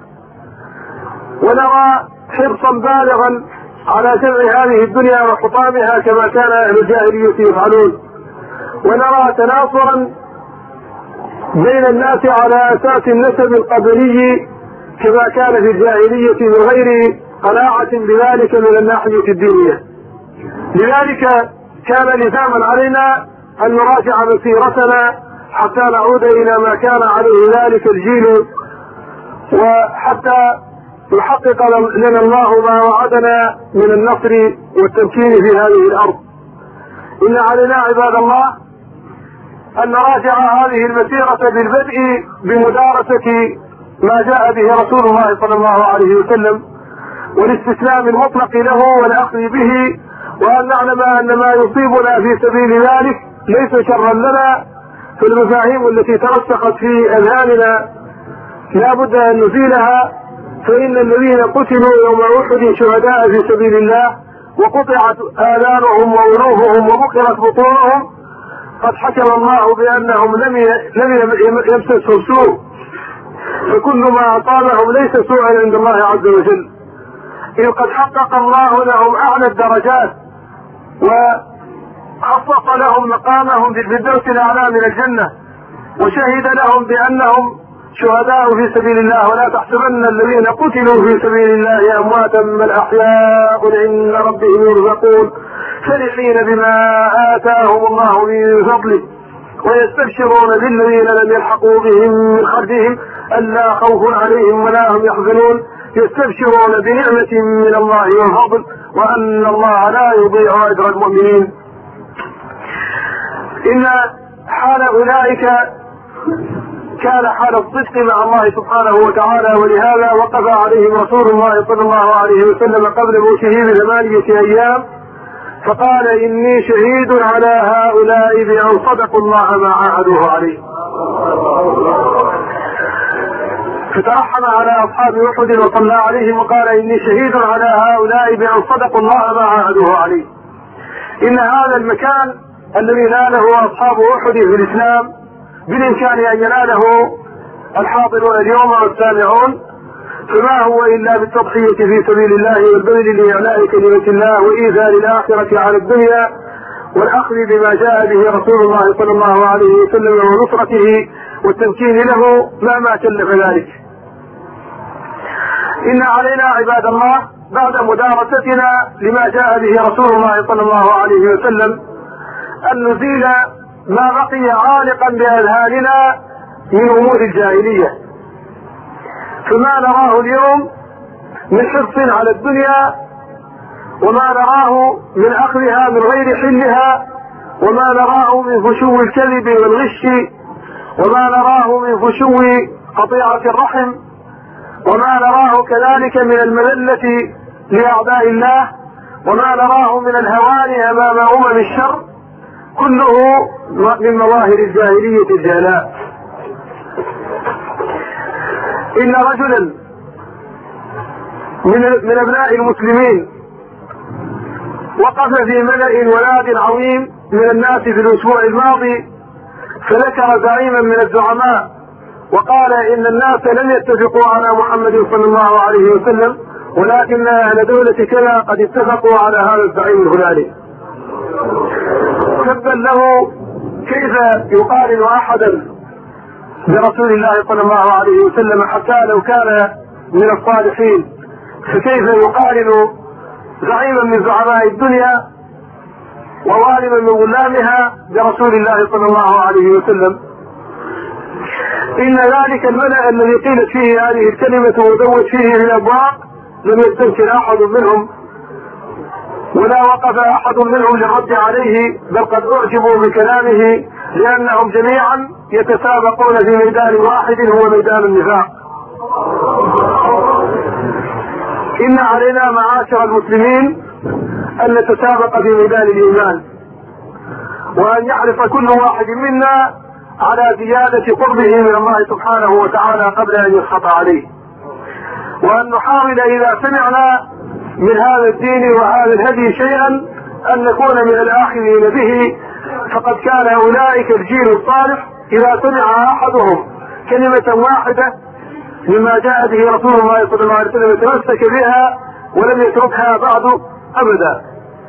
ونرى حرصا بالغا على جمع هذه الدنيا وحطامها كما كان أهل الجاهلية يفعلون. ونرى تناصرا بين الناس على أساس النسب القبلي كما كان في الجاهلية من غير قناعة بذلك من الناحية الدينية. لذلك كان لزاما علينا أن نراجع مسيرتنا حتى نعود إلى ما كان عليه ذلك الجيل وحتى يحقق لنا الله ما وعدنا من النصر والتمكين في هذه الأرض. إن علينا عباد الله أن نراجع هذه المسيرة بالبدء بمدارسة ما جاء به رسول الله صلى الله عليه وسلم والاستسلام المطلق له والأخذ به، وأن نعلم أن ما يصيبنا في سبيل ذلك ليس شرا لنا، فالمفاهيم التي ترسخت في أذهاننا لا بد أن نزيلها. فإن الذين قتلوا يوم أحد شهداء في سبيل الله وقطعت آذانهم وأنوفهم وبقرت بطونهم قد حكم الله بأنهم لم لم يمسسهم سوء، فكل ما أصابهم ليس سوءا عند الله عز وجل، إذ قد حقق الله لهم أعلى الدرجات وخصص لهم مقامهم في الفردوس الأعلى من الجنة، وشهد لهم بأنهم شهداء في سبيل الله. ولا تحسبن الذين قتلوا في سبيل الله أمواتا بل أحياء عند ربهم يرزقون فرحين بما آتاهم الله من فضله ويستبشرون بالذين لم يلحقوا بهم من خلفهم ألا خوف عليهم ولا هم يحزنون يستبشرون بنعمة من الله وفضل وأن الله لا يضيع أجر المؤمنين. إن حال أولئك كان حال الصدق مع الله سبحانه وتعالى، ولهذا وقف عليهم رسول الله صلى الله عليه وسلم قبل موته بثمانية أيام فقال إني شهيد على هؤلاء بأن صدقوا الله ما عاهدوه عليه. فترحم على أصحاب أحد وصلى عليهم وقال إني شهيد على هؤلاء بأن صدقوا الله ما عاهدوه عليه. إن هذا المكان الذي ناله أصحاب أحد في الإسلام بالإمكان أن يناله الحاضرون اليوم والسامعون، فما هو إلا بالتضحية في سبيل الله والبذل لإعلاء كلمة الله وإيثار الآخرة على الدنيا والأخذ بما جاء به رسول الله صلى الله عليه وسلم ونصرته والتمكين له مهما كلف ذلك. إن علينا عباد الله بعد مدارستنا لما جاء به رسول الله صلى الله عليه وسلم أن نزيل ما بقي عالقا بأذهاننا من أمور الجاهلية، فما نراه اليوم من حرص على الدنيا وما نراه من أخذها من غير حلها وما نراه من فشو الكذب والغش وما نراه من فشو قطيعة الرحم وما نراه كذلك من المذلة لأعداء الله وما نراه من الهوان أمام أمم الشر كله من مظاهر الجاهلية الجهلاء. إن رجلا من من أبناء المسلمين وقف في ملأ ولاد عظيم من الناس في الأسبوع الماضي فذكر زعيما من الزعماء وقال إن الناس لم يتفقوا على محمد صلى الله عليه وسلم ولكن أهل دولة كذا قد اتفقوا على هذا الزعيم الفلاني. سبا له كيف يقارن أحدا برسول الله صلى الله عليه وسلم حتى لو كان من الصالحين، فكيف يقارن زعيما من زعماء الدنيا وظالما من غلامها برسول الله صلى الله عليه وسلم. إن ذلك الملأ الذي قيلت فيه هذه الكلمة ودوت فيه من الأبواق لم يستنكر أحد منهم ولا وقف أحد منهم للرد عليه، بل قد أعجبوا بكلامه لأنهم جميعا يتسابقون في ميدان واحد هو ميدان النفاق. إن علينا معاشر المسلمين أن نتسابق في ميدان الإيمان وأن يحرص كل واحد منا على زيادة قربه من الله سبحانه وتعالى قبل أن يسخط عليه، وأن نحاول إذا سمعنا من هذا الدين وهذا الهدي شيئا أن نكون من الآخذين به. فقد كان أولئك الجيل الصالح إذا سمع أحدهم كلمة واحدة مما جاء به رسول الله صلى الله عليه وسلم تمسك بها ولم يتركها بعد أبدا.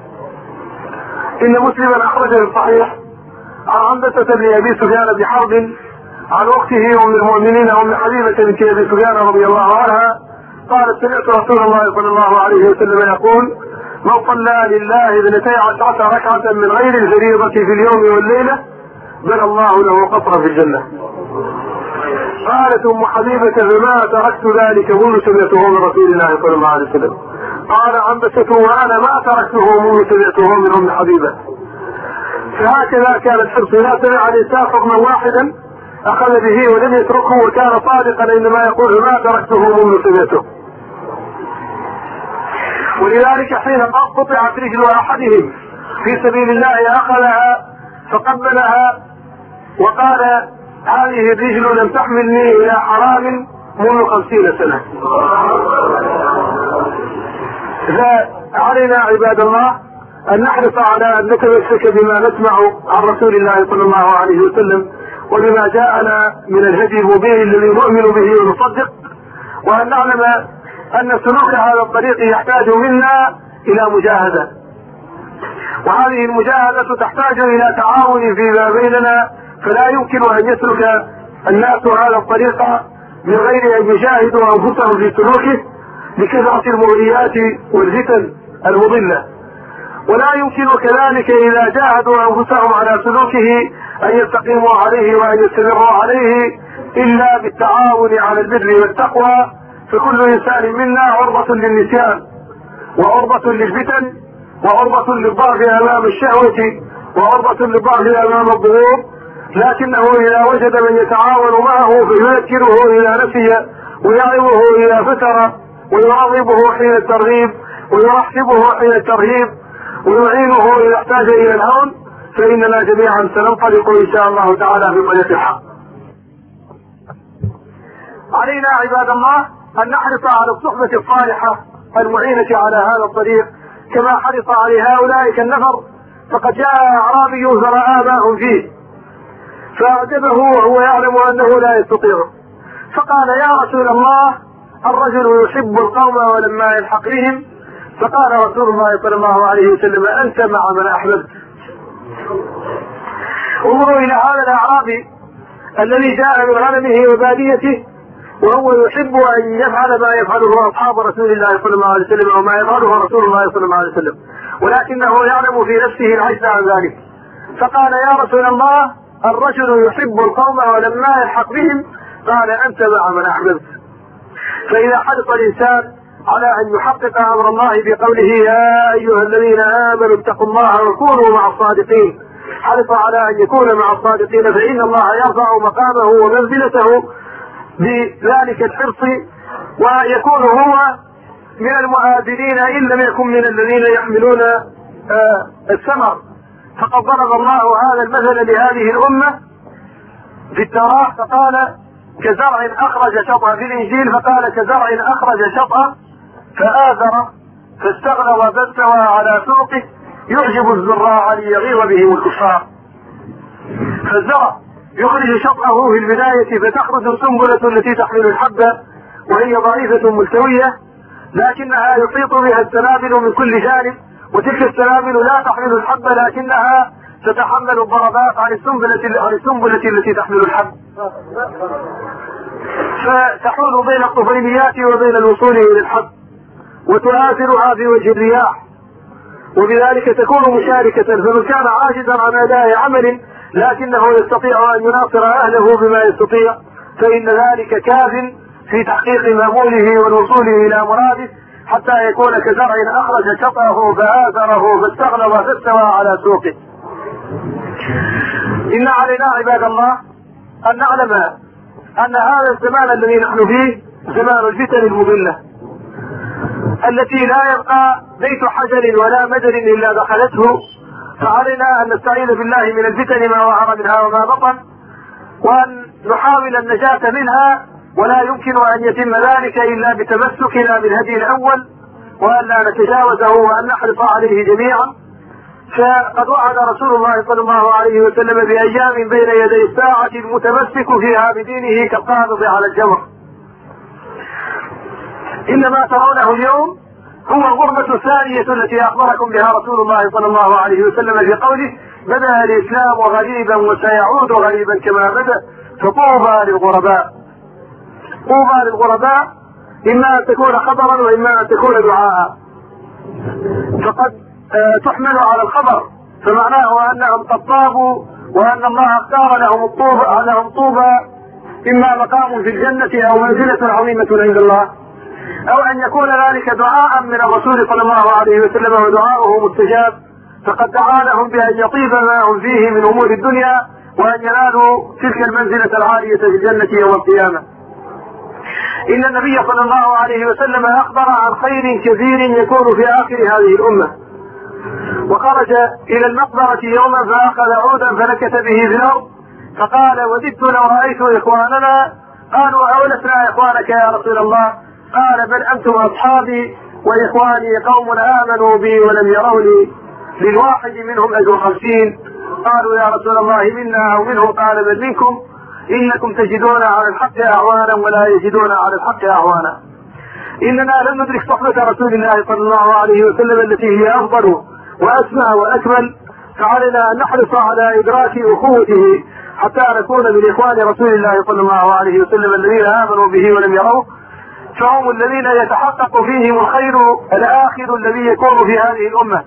إن مسلما أخرج في الصحيح عن عنبسة بن أبي سفيان بحرب عن أخته أم المؤمنين أم حبيبة بنت أبي سفيان رضي الله عنها قالت سمعت رسول الله صلى الله عليه وسلم يقول من صلى لله اثنتي عشرة ركعة من غير الفريضة في اليوم والليلة بنى الله له قصرا في الجنة. قالت أم حبيبة فما تركت ذلك منذ سمعته من رسول الله صلى الله عليه وسلم. قال عنبسة وأنا ما تركته منذ سمعته من أم حبيبة. فهكذا كان الحرص إذا سمع الإنسان حكما واحدا أخذ به ولم يتركه وكان صادقا إنما يقول ما تركته منذ سمعته. ولذلك حين قطعت رجل أحدهم في سبيل الله أخذها فقبلها وقال هذه الرجل لم تحملني إلى حرام منذ خمسين سنة. فعلينا عباد الله أن نحرص على أن نتمسك بما نسمع عن رسول الله صلى الله عليه وسلم وبما جاءنا من الهدي المبين الذي نؤمن به ونصدق، وأن نعلم أن سلوك هذا الطريق يحتاج منا إلى مجاهدة، وهذه المجاهدة تحتاج إلى تعاون فيما بيننا، فلا يمكن أن يسلك الناس هذا الطريق من غير أن يجاهدوا أنفسهم في سلوكه لكثرة المغريات والفتن المضلة. ولا يمكن كذلك إذا جاهدوا أنفسهم على سلوكه أن يستقيموا عليه وأن يستمروا عليه إلا بالتعاون على البر والتقوى، فكل إنسان منا عرضة للنسيان وعرضة للفتن وعرضة للضعف أمام الشهوة وعرضة للضعف أمام الضغوط، لكنه إذا وجد من يتعاون معه فيذكره إذا نسي ويعظه إذا فتر ويراغبه حين الترغيب ويرحبه حين الترهيب ويعينه إذا احتاج إلى الهون، فإننا جميعا سننطلق إن شاء الله تعالى في طريق الحق. علينا عباد الله أن نحرص على الصحبة الصالحة المعينة على هذا الطريق كما حرص عليه هؤلاء النفر. فقد جاء أعرابي فرأى ما هم فيه فأعجبه وهو يعلم أنه لا يستطيع، فقال: يا رسول الله، الرجل يحب القوم ولما يلحق بهم. فقال رسول الله صلى الله عليه وسلم: أنت مع من أحببت. انظروا إلى هذا الأعرابي الذي جاء من غنمه وباديته وهو يحب أن يفعل ما يفعله أصحاب رسول الله صلى الله عليه وسلم وما يفعله رسول الله صلى الله عليه وسلم، ولكنه يعلم في نفسه العجز عن ذلك. فقال: يا رسول الله، الرجل يحب القوم ولما يلحق بهم. قال: أنت مع من أحببت. فإذا حرص الإنسان على أن يحقق أمر الله بقوله: يا أيها الذين آمنوا اتقوا الله وكونوا مع الصادقين، حرص على أن يكون مع الصادقين، فإن الله يرفع مقامه ومنزلته بذلك الحرص، ويكون هو من المؤازرين إن لم يكن من الذين يحملون آه الثمر. فقد ضرب الله هذا المثل لهذه الأمة في التوراة فقال: كزرع أخرج شطأ، في الإنجيل فقال: كزرع أخرج شطأ فآثر فاستغلظ فاستوى على سوقه يعجب الزراع ليغيظ بهم الكفار. فالزرع يخرج شطأه في البداية فتخرج السنبلة التي تحمل الحبة وهي ضعيفة ملتوية، لكنها يحيط بها السنابل من كل جانب، وتلك السنابل لا تحمل الحبة لكنها تتحمل الضربات عن السنبلة عن السنبلة التي تحمل الحب، فتحول بين الطفيليات وبين الوصول إلى الحب وتؤثرها في وجه الرياح، وبذلك تكون مشاركة. فمن كان عاجزا عن أداء عمل لكنه يستطيع أن يناصر أهله بما يستطيع فإن ذلك كاف في تحقيق مأموله والوصول إلى مراده، حتى يكون كزرع أخرج شطأه فآثره فاستغلظ فاستوى على سوقه. إن علينا عباد الله أن نعلم أن هذا الزمان الذي نحن فيه زمان الفتن المضلة التي لا يبقى بيت حجر ولا مدر إلا دخلته، فعلينا أن نستعين بالله من الفتن ما ظهر منها وما بطن، وأن نحاول النجاة منها، ولا يمكن أن يتم ذلك إلا بتمسكنا بالهدي الأول وأن لا نتجاوزه وأن نحرص عليه جميعا. فقد وعد رسول الله صلى الله عليه وسلم بأيام بين يدي الساعة المتمسك فيها بدينه كالقابض على الجمر. إنما ترونه اليوم هو الغربة الثانية التي أخبركم بها رسول الله صلى الله عليه وسلم في قوله: بدأ الإسلام غريبا وسيعود غريبا كما بدأ، فطوبى للغرباء. طوبى للغرباء إما أن تكون خبرا وإما أن تكون دعاء، فقد تحمل على الخبر فمعناه أنهم قد طابوا وأن الله اختار لهم الطوبى لهم طوبى إما مقام في الجنة أو منزلة عظيمة عند الله، أو أن يكون ذلك دعاء من الرسول صلى الله عليه وسلم ودعاؤه مستجاب، فقد دعا لهم بأن يطيب ما هم فيه من أمور الدنيا وأن ينالوا تلك المنزلة العالية في الجنة يوم القيامة. إن النبي صلى الله عليه وسلم أخبر عن خير كثير يكون في آخر هذه الأمة، وخرج إلى المقبرة يوما فأخذ عودا فنكت به في الأرض فقال: وددت لو رأيت إخواننا. قالوا: أولسنا إخوانك يا رسول الله؟ قال: بل أنتم أصحابي وإخواني قوم آمنوا بي ولم يروني، للواحد منهم أجر خمسين قالوا يا رسول الله منا أو منهم؟ قال بل منكم، إنكم تجدون على الحق أعوانا ولا يجدون على الحق أعوانا. إننا لم ندرك صحبة رسول الله صلى الله عليه وسلم التي هي أفضل وأسمى وأكمل، فعلينا أن نحرص على إدراك أخوته حتى نكون من إخوان رسول الله صلى الله عليه وسلم الذين آمنوا به ولم يروه، فهم الذين يتحقق فيهم الخير الآخر الذي يكون في هذه الأمة.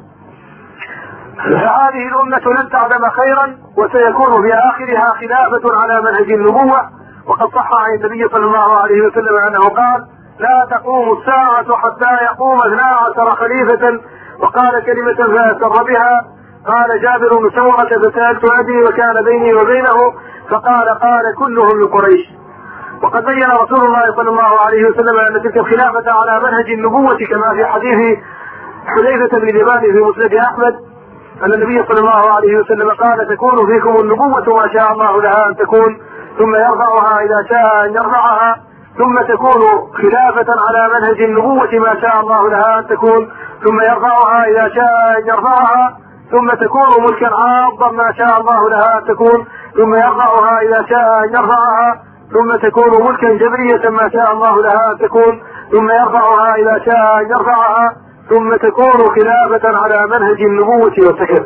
فهذه الأمة لن تعلم خيرا وسيكون في آخرها خلافة على منهج النبوة. وقد صح عن النبي صلى الله عليه وسلم أنه قال: لا تقوم الساعة حتى يقوم اثنا عشر خليفة، وقال كلمة فأسر بها. قال جابر بن سمرة: فسألت أبي وكان بيني وبينه، فقال: قال كلهم لقريش. وقد بين رسول الله صلى الله عليه وسلم أن تلك الخلافة على منهج النبوة كما في حديث حذيفة بن اليمان في مسند أحمد أن النبي صلى الله عليه وسلم قال: تكون فيكم النبوة ما شاء الله لها أن تكون، ثم يرفعها إذا شاء أن يرفعها، ثم تكون خلافة على منهج النبوة ما شاء الله لها أن تكون، ثم يرفعها إذا شاء أن يرفعها، ثم تكون ملكا عاضا ما شاء الله لها أن تكون، ثم يرفعها إذا شاء أن يرفعها، ثم تكون ملكا جبرية ما شاء الله لها أن تكون، ثم يرفعها إذا شاء أن يرفعها، ثم تكون خلافة على منهج النبوة والسكن.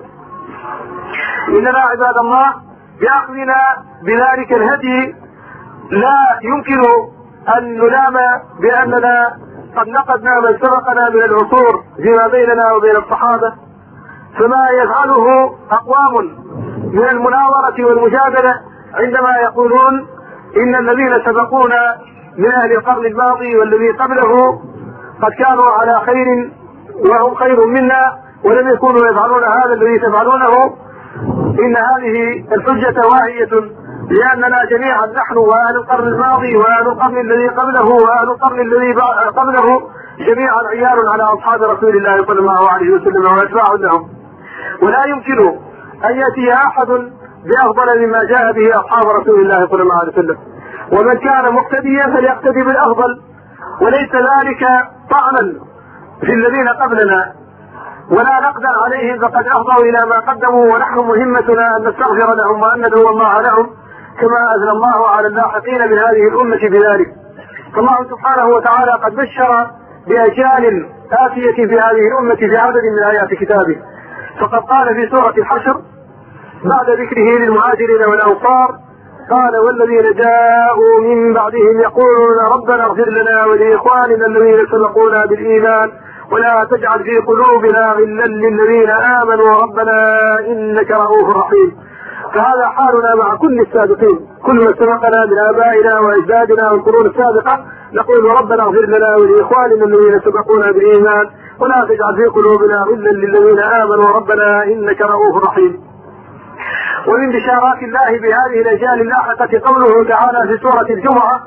إننا عباد الله بأخذنا بذلك الهدي لا يمكن أن نلام بأننا قد نقدنا من سبقنا من العصور فيما بيننا وبين الصحابة، فما يفعله أقوام من المناظرة والمجادلة عندما يقولون إن الذين سبقونا من أهل القرن الماضي والذي قبله قد كانوا على خير وهم خير منا ولم يكونوا يفعلون هذا الذي تفعلونه، إن هذه الحجة واهية، لأننا جميعا نحن وأهل القرن الماضي وأهل القرن الذي قبله وأهل القرن الذي قبله جميعا عيال على أصحاب رسول الله صلى الله عليه وسلم وأتباع لهم، ولا يمكن أن يأتي أحد بأفضل مما جاء به أصحاب رسول الله صلى الله عليه وسلم. ومن كان مقتديا فليقتدي بالأفضل، وليس ذلك طعنا في الذين قبلنا ولا نقدر عليهم، فقد أفضوا إلى ما قدموا، ونحن مهمتنا أن نستغفر لهم وأن ندعو الله لهم كما أذن الله على اللاحقين من هذه الأمة بذلك. فالله سبحانه وتعالى قد بشر بأجيال آتية في هذه الأمة في عدد من آيات كتابه، فقد قال في سورة الحشر بعد ذكره للمهاجرين والأنصار: قال: والذين جاءوا من بعدهم يقولون ربنا اغفر لنا ولإخواننا الذين سبقونا بالإيمان ولا تجعل في قلوبنا غلا للذين آمنوا ربنا إنك رؤوف رحيم. فهذا حالنا مع كل السابقين، كل من سبقنا من آبائنا وأجدادنا والقرون السابقة نقول: ربنا اغفر لنا ولإخواننا الذين سبقونا بالإيمان ولا تجعل في قلوبنا غلا للذين آمنوا ربنا إنك رؤوف رحيم. ومن بشارات الله بهذه الأجيال اللاحقة قوله تعالى في سورة الجمعة: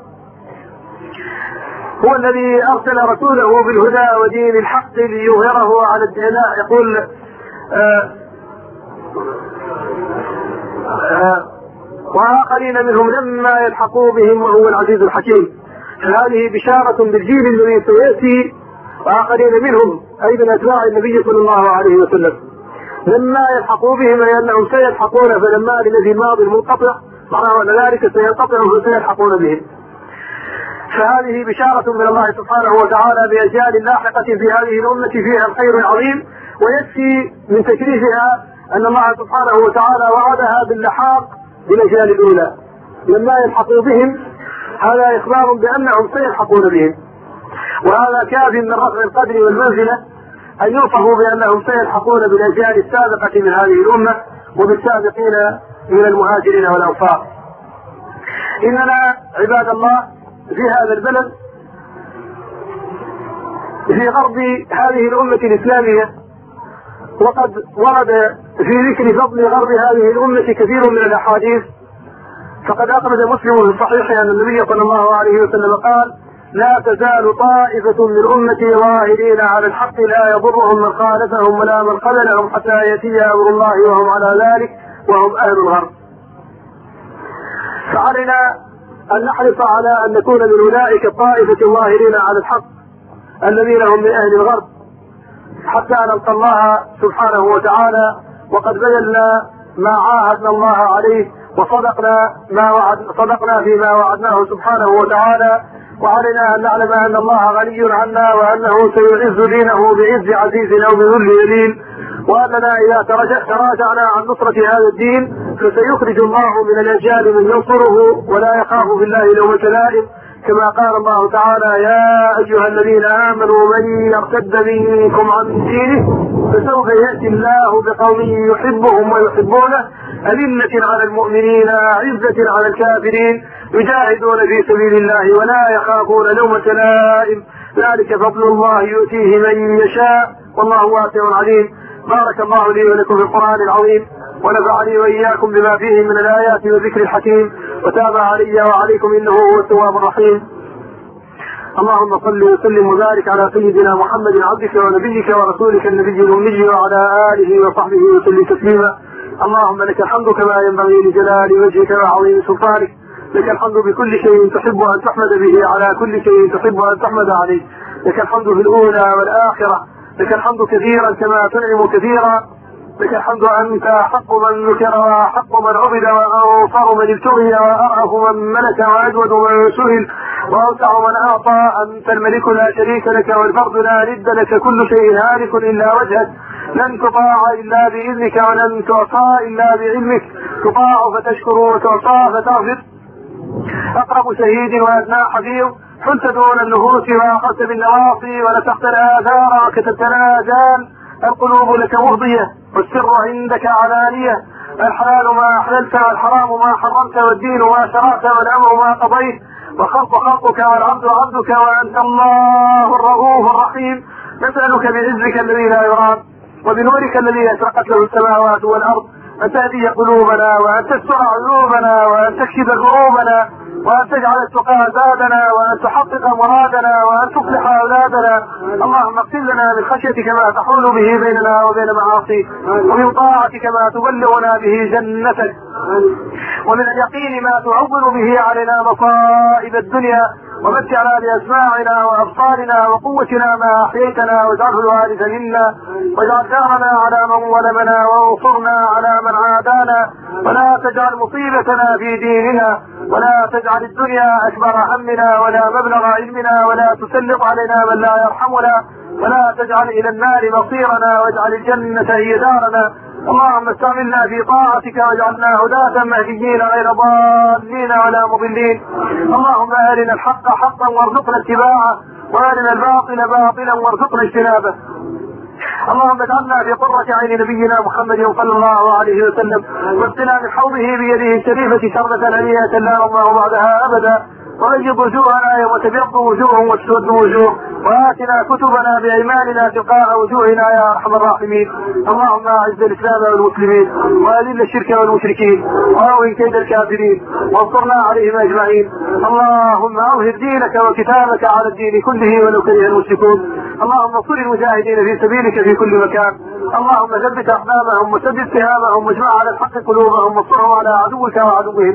هو الذي أرسل رسوله بالهدى ودين الحق ليظهره على الدين. يقول آه آه وآخرين منهم لما يلحقوا بهم وهو العزيز الحكيم. فهذه بشارة بالجيل الذي سيأتي، وآخرين منهم أي من أتباع النبي صلى الله عليه وسلم لما يلحقوا بهم، لأنهم سيلحقون، فلما الذي الماضي المنقطع معناه أن ذلك سينقطع وسيلحقون بهم. فهذه بشارة من الله سبحانه وتعالى بأجيال لاحقة في هذه الأمة فيها الخير العظيم. ويكفي من تشريفها أن الله سبحانه وتعالى وعدها باللحاق بالأجيال الأولى لما يلحقوا بهم، هذا إخبار بأنهم سيلحقون بهم، وهذا كاف من رفع القدر والمنزلة أن يوصفوا بأنهم سيلحقون بالأجيال السابقة من هذه الأمة وبالسابقين من المهاجرين والأنصار. إننا عباد الله في هذا البلد في غرب هذه الأمة الإسلامية، وقد ورد في ذكر فضل غرب هذه الأمة كثير من الأحاديث. فقد أخرج مسلم في الصحيح أن النبي صلى الله عليه وسلم قال: لا تزال طائفة من أمتي ظاهرين على الحق لا يضرهم من خالفهم ولا من خذلهم حتى يأتي أمر الله وهم على ذلك وهم أهل الغرب. فعلينا أن نحرص على أن نكون من أولئك الطائفة الظاهرين على الحق الذين هم من أهل الغرب حتى نلقى الله سبحانه وتعالى. وقد بينا ما عاهدنا الله عليه، وصدقنا ما وعد صدقنا فيما وعدناه سبحانه وتعالى. وعلينا ان نعلم ان الله غني عنا، وانه سيعز دينه بعز عزيز او بذل ذليل، واننا اذا تراجعنا عن نصرة هذا الدين فسيخرج الله من الاجيال من ينصره ولا يخاف بالله لومة لائم، كما قال الله تعالى: يا ايها الذين امنوا من يرتد منكم عن دينه فسوف ياتي الله بقوم يحبهم ويحبونه أذلة على المؤمنين عزة على الكافرين يجاهدون في سبيل الله ولا يخافون لومة لائم، ذلك فضل الله يؤتيه من يشاء والله واسع عليم. بارك الله لي ولكم في القرآن العظيم، ونفعني وإياكم بما فيه من الآيات والذكر الحكيم، وتاب علي وعليكم إنه هو التواب الرحيم. اللهم صل وسلم وبارك على سيدنا محمد عبدك ونبيك ورسولك النبي الأمي وعلى آله وصحبه وسلم تسليما. اللهم لك الحمد كما ينبغي لجلال وجهك وعظيم سلطانك، لك الحمد بكل شيء تحب أن تحمد به على كل شيء تحب أن تحمد عليه، لك الحمد في الأولى والآخرة، لك الحمد كثيرا كما تنعم كثيرا، لك الحمد أنت حق من ذكر وحق من عبد وأنصر من ابتغي وأرأف من ملك وأجود من سئل وأوسع من أعطى. أنت الملك لا شريك لك والفرد لا ند لك، كل شيء هالك إلا وجهك، لن تطاع إلا بإذنك ولن تعصى إلا بعلمك، تطاع فتشكر وتعصى فتغفر. أقرب شهيد وأدنى حفيظ، حلت دون النفوس وأخذت بالنواصي ولتحت الآثار وكتبت الآجال. القلوب لك مرضية والسر عندك علانية، الحلال ما أحللت والحرام ما حرمت والدين ما شرعت والأمر ما قضيت، وخلق خلقك والعبد عبدك وأنت الله الرؤوف الرحيم. نسألك بعزك الذي لا يرام وبنورك الذي أشرقت له السماوات والأرض أن تهدي قلوبنا وأن تستر عيوبنا وأن تكشف ذنوبنا وأن تجعل التقى زادنا وأن تحقق مرادنا وأن تصلح أولادنا. اللهم اغفر لنا من خشيتك ما تحول به بيننا وبين معاصيك، ومن طاعتك ما تبلغنا به جنتك، ومن اليقين ما تعول به علينا مصائب الدنيا، ومتعنا بأسماعنا وأبصارنا وقوتنا ما أحييتنا، واجعله الوارث منا، واجعل ثارنا على من ظلمنا وانصرنا على من عادانا، ولا تجعل مصيبتنا في ديننا، ولا تجعل الدنيا أكبر همنا ولا مبلغ علمنا، ولا تسلط علينا من لا يرحمنا، ولا تجعل إلى النار مصيرنا، واجعل الجنة هي دارنا. اللهم استعملنا في طاعتك واجعلنا هداة مهديين غير ضالين ولا مضلين. اللهم أرنا الحق حقا وارزقنا اتباعه، وأرنا الباطل باطلا وارزقنا اجتنابه. اللهم اجعلنا في قرة عين نبينا محمد صلى الله عليه وسلم، واسقنا من حوضه بيده الشريفة شربة هنيئة لا نظمأ بعدها أبدا، وبيض وجوهنا يوم تبيض وجوه وتسود وجوه، وآتنا كتبنا بأيماننا تلقاء وجوهنا يا أرحم الراحمين. اللهم أعز الإسلام والمسلمين، وأذل الشرك والمشركين، وأهن كيد الكافرين، وانصرنا عليهم أجمعين. اللهم أظهر دينك وكتابك على الدين كله ولو كره المشركون. اللهم انصر المجاهدين في سبيلك في كل مكان. اللهم ثبت أقدامهم وسدد سهامهم واجمع على الحق قلوبهم وانصرهم على عدوك وعدوهم.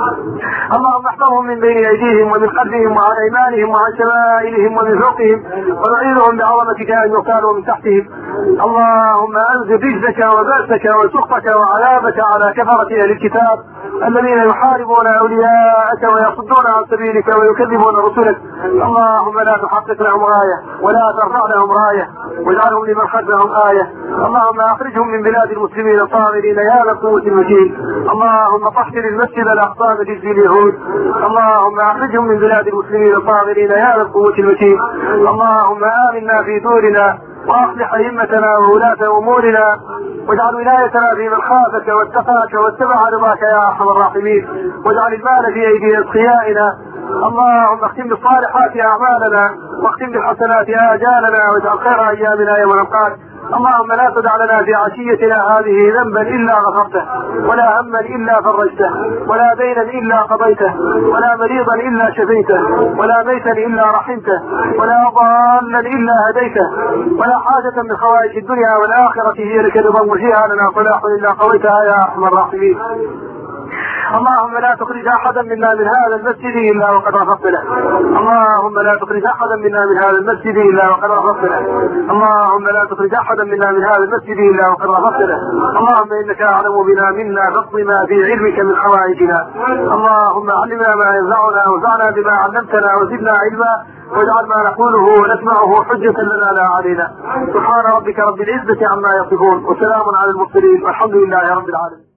اللهم احفظهم من بين أيديهم ومن خلفهم وعن أيمانهم وعن شمائلهم ومن فوقهم، ونعيذهم بعظمتك أن يقالوا من تحتهم. اللهم أنزل رجزك وبأسك وسخطك وعذابك على كفرة أهل الكتاب الذين يحاربون أولياءك ويصدون عن سبيلك ويكذبون رسلك. اللهم لا تحقق لهم غاية ولا ترفع لهم راية، واجعلهم لمن خلفهم آية. اللهم أخرجهم من بلاد المسلمين الطاغرين يا ذا القوة المتين. اللهم طهر المسجد الأقصى من رجز اليهود. اللهم أخرجهم من بلاد المسلمين الطاغرين يا ذا القوة المتين. اللهم آمنا في دورنا وأصلح أئمتنا وولاة أمورنا، واجعل ولايتنا في من خافك واتقاك واتبع رضاك يا أرحم الراحمين، واجعل المال في أيدي أتقيائنا. اللهم اختم بالصالحات أعمالنا واختم بالحسنات آجالنا، واجعل خير أيامنا يوم نلقاك. اللهم لا تدع لنا في عشيتنا هذه ذنبا إلا غفرته، ولا هما إلا فرجته، ولا دينا إلا قضيته، ولا مريضا إلا شفيته، ولا ميتا إلا رحمته، ولا ضالا إلا هديته، ولا حاجة من خوائج الدنيا والآخرة هي لك رضا وفيها لنا صلاح إلا قضيتها يا أرحم الراحمين. اللهم لا تخرج احدا منا من هذا المسجد الا وقد غفرت له. اللهم لا تخرج احدا منا من هذا المسجد الا وقد غفرت له. اللهم لا تخرج احدا منا من هذا المسجد الا وقد غفرت له. اللهم انك اعلم بنا منا فاقضنا في علمك من حوائجنا. اللهم علمنا ما ينفعنا وانفعنا بما علمتنا وزدنا علما واجعل ما نقوله ونسمعه حجة لنا لا علينا. سبحان ربك رب العزة عما يصفون وسلام على المرسلين والحمد لله رب العالمين.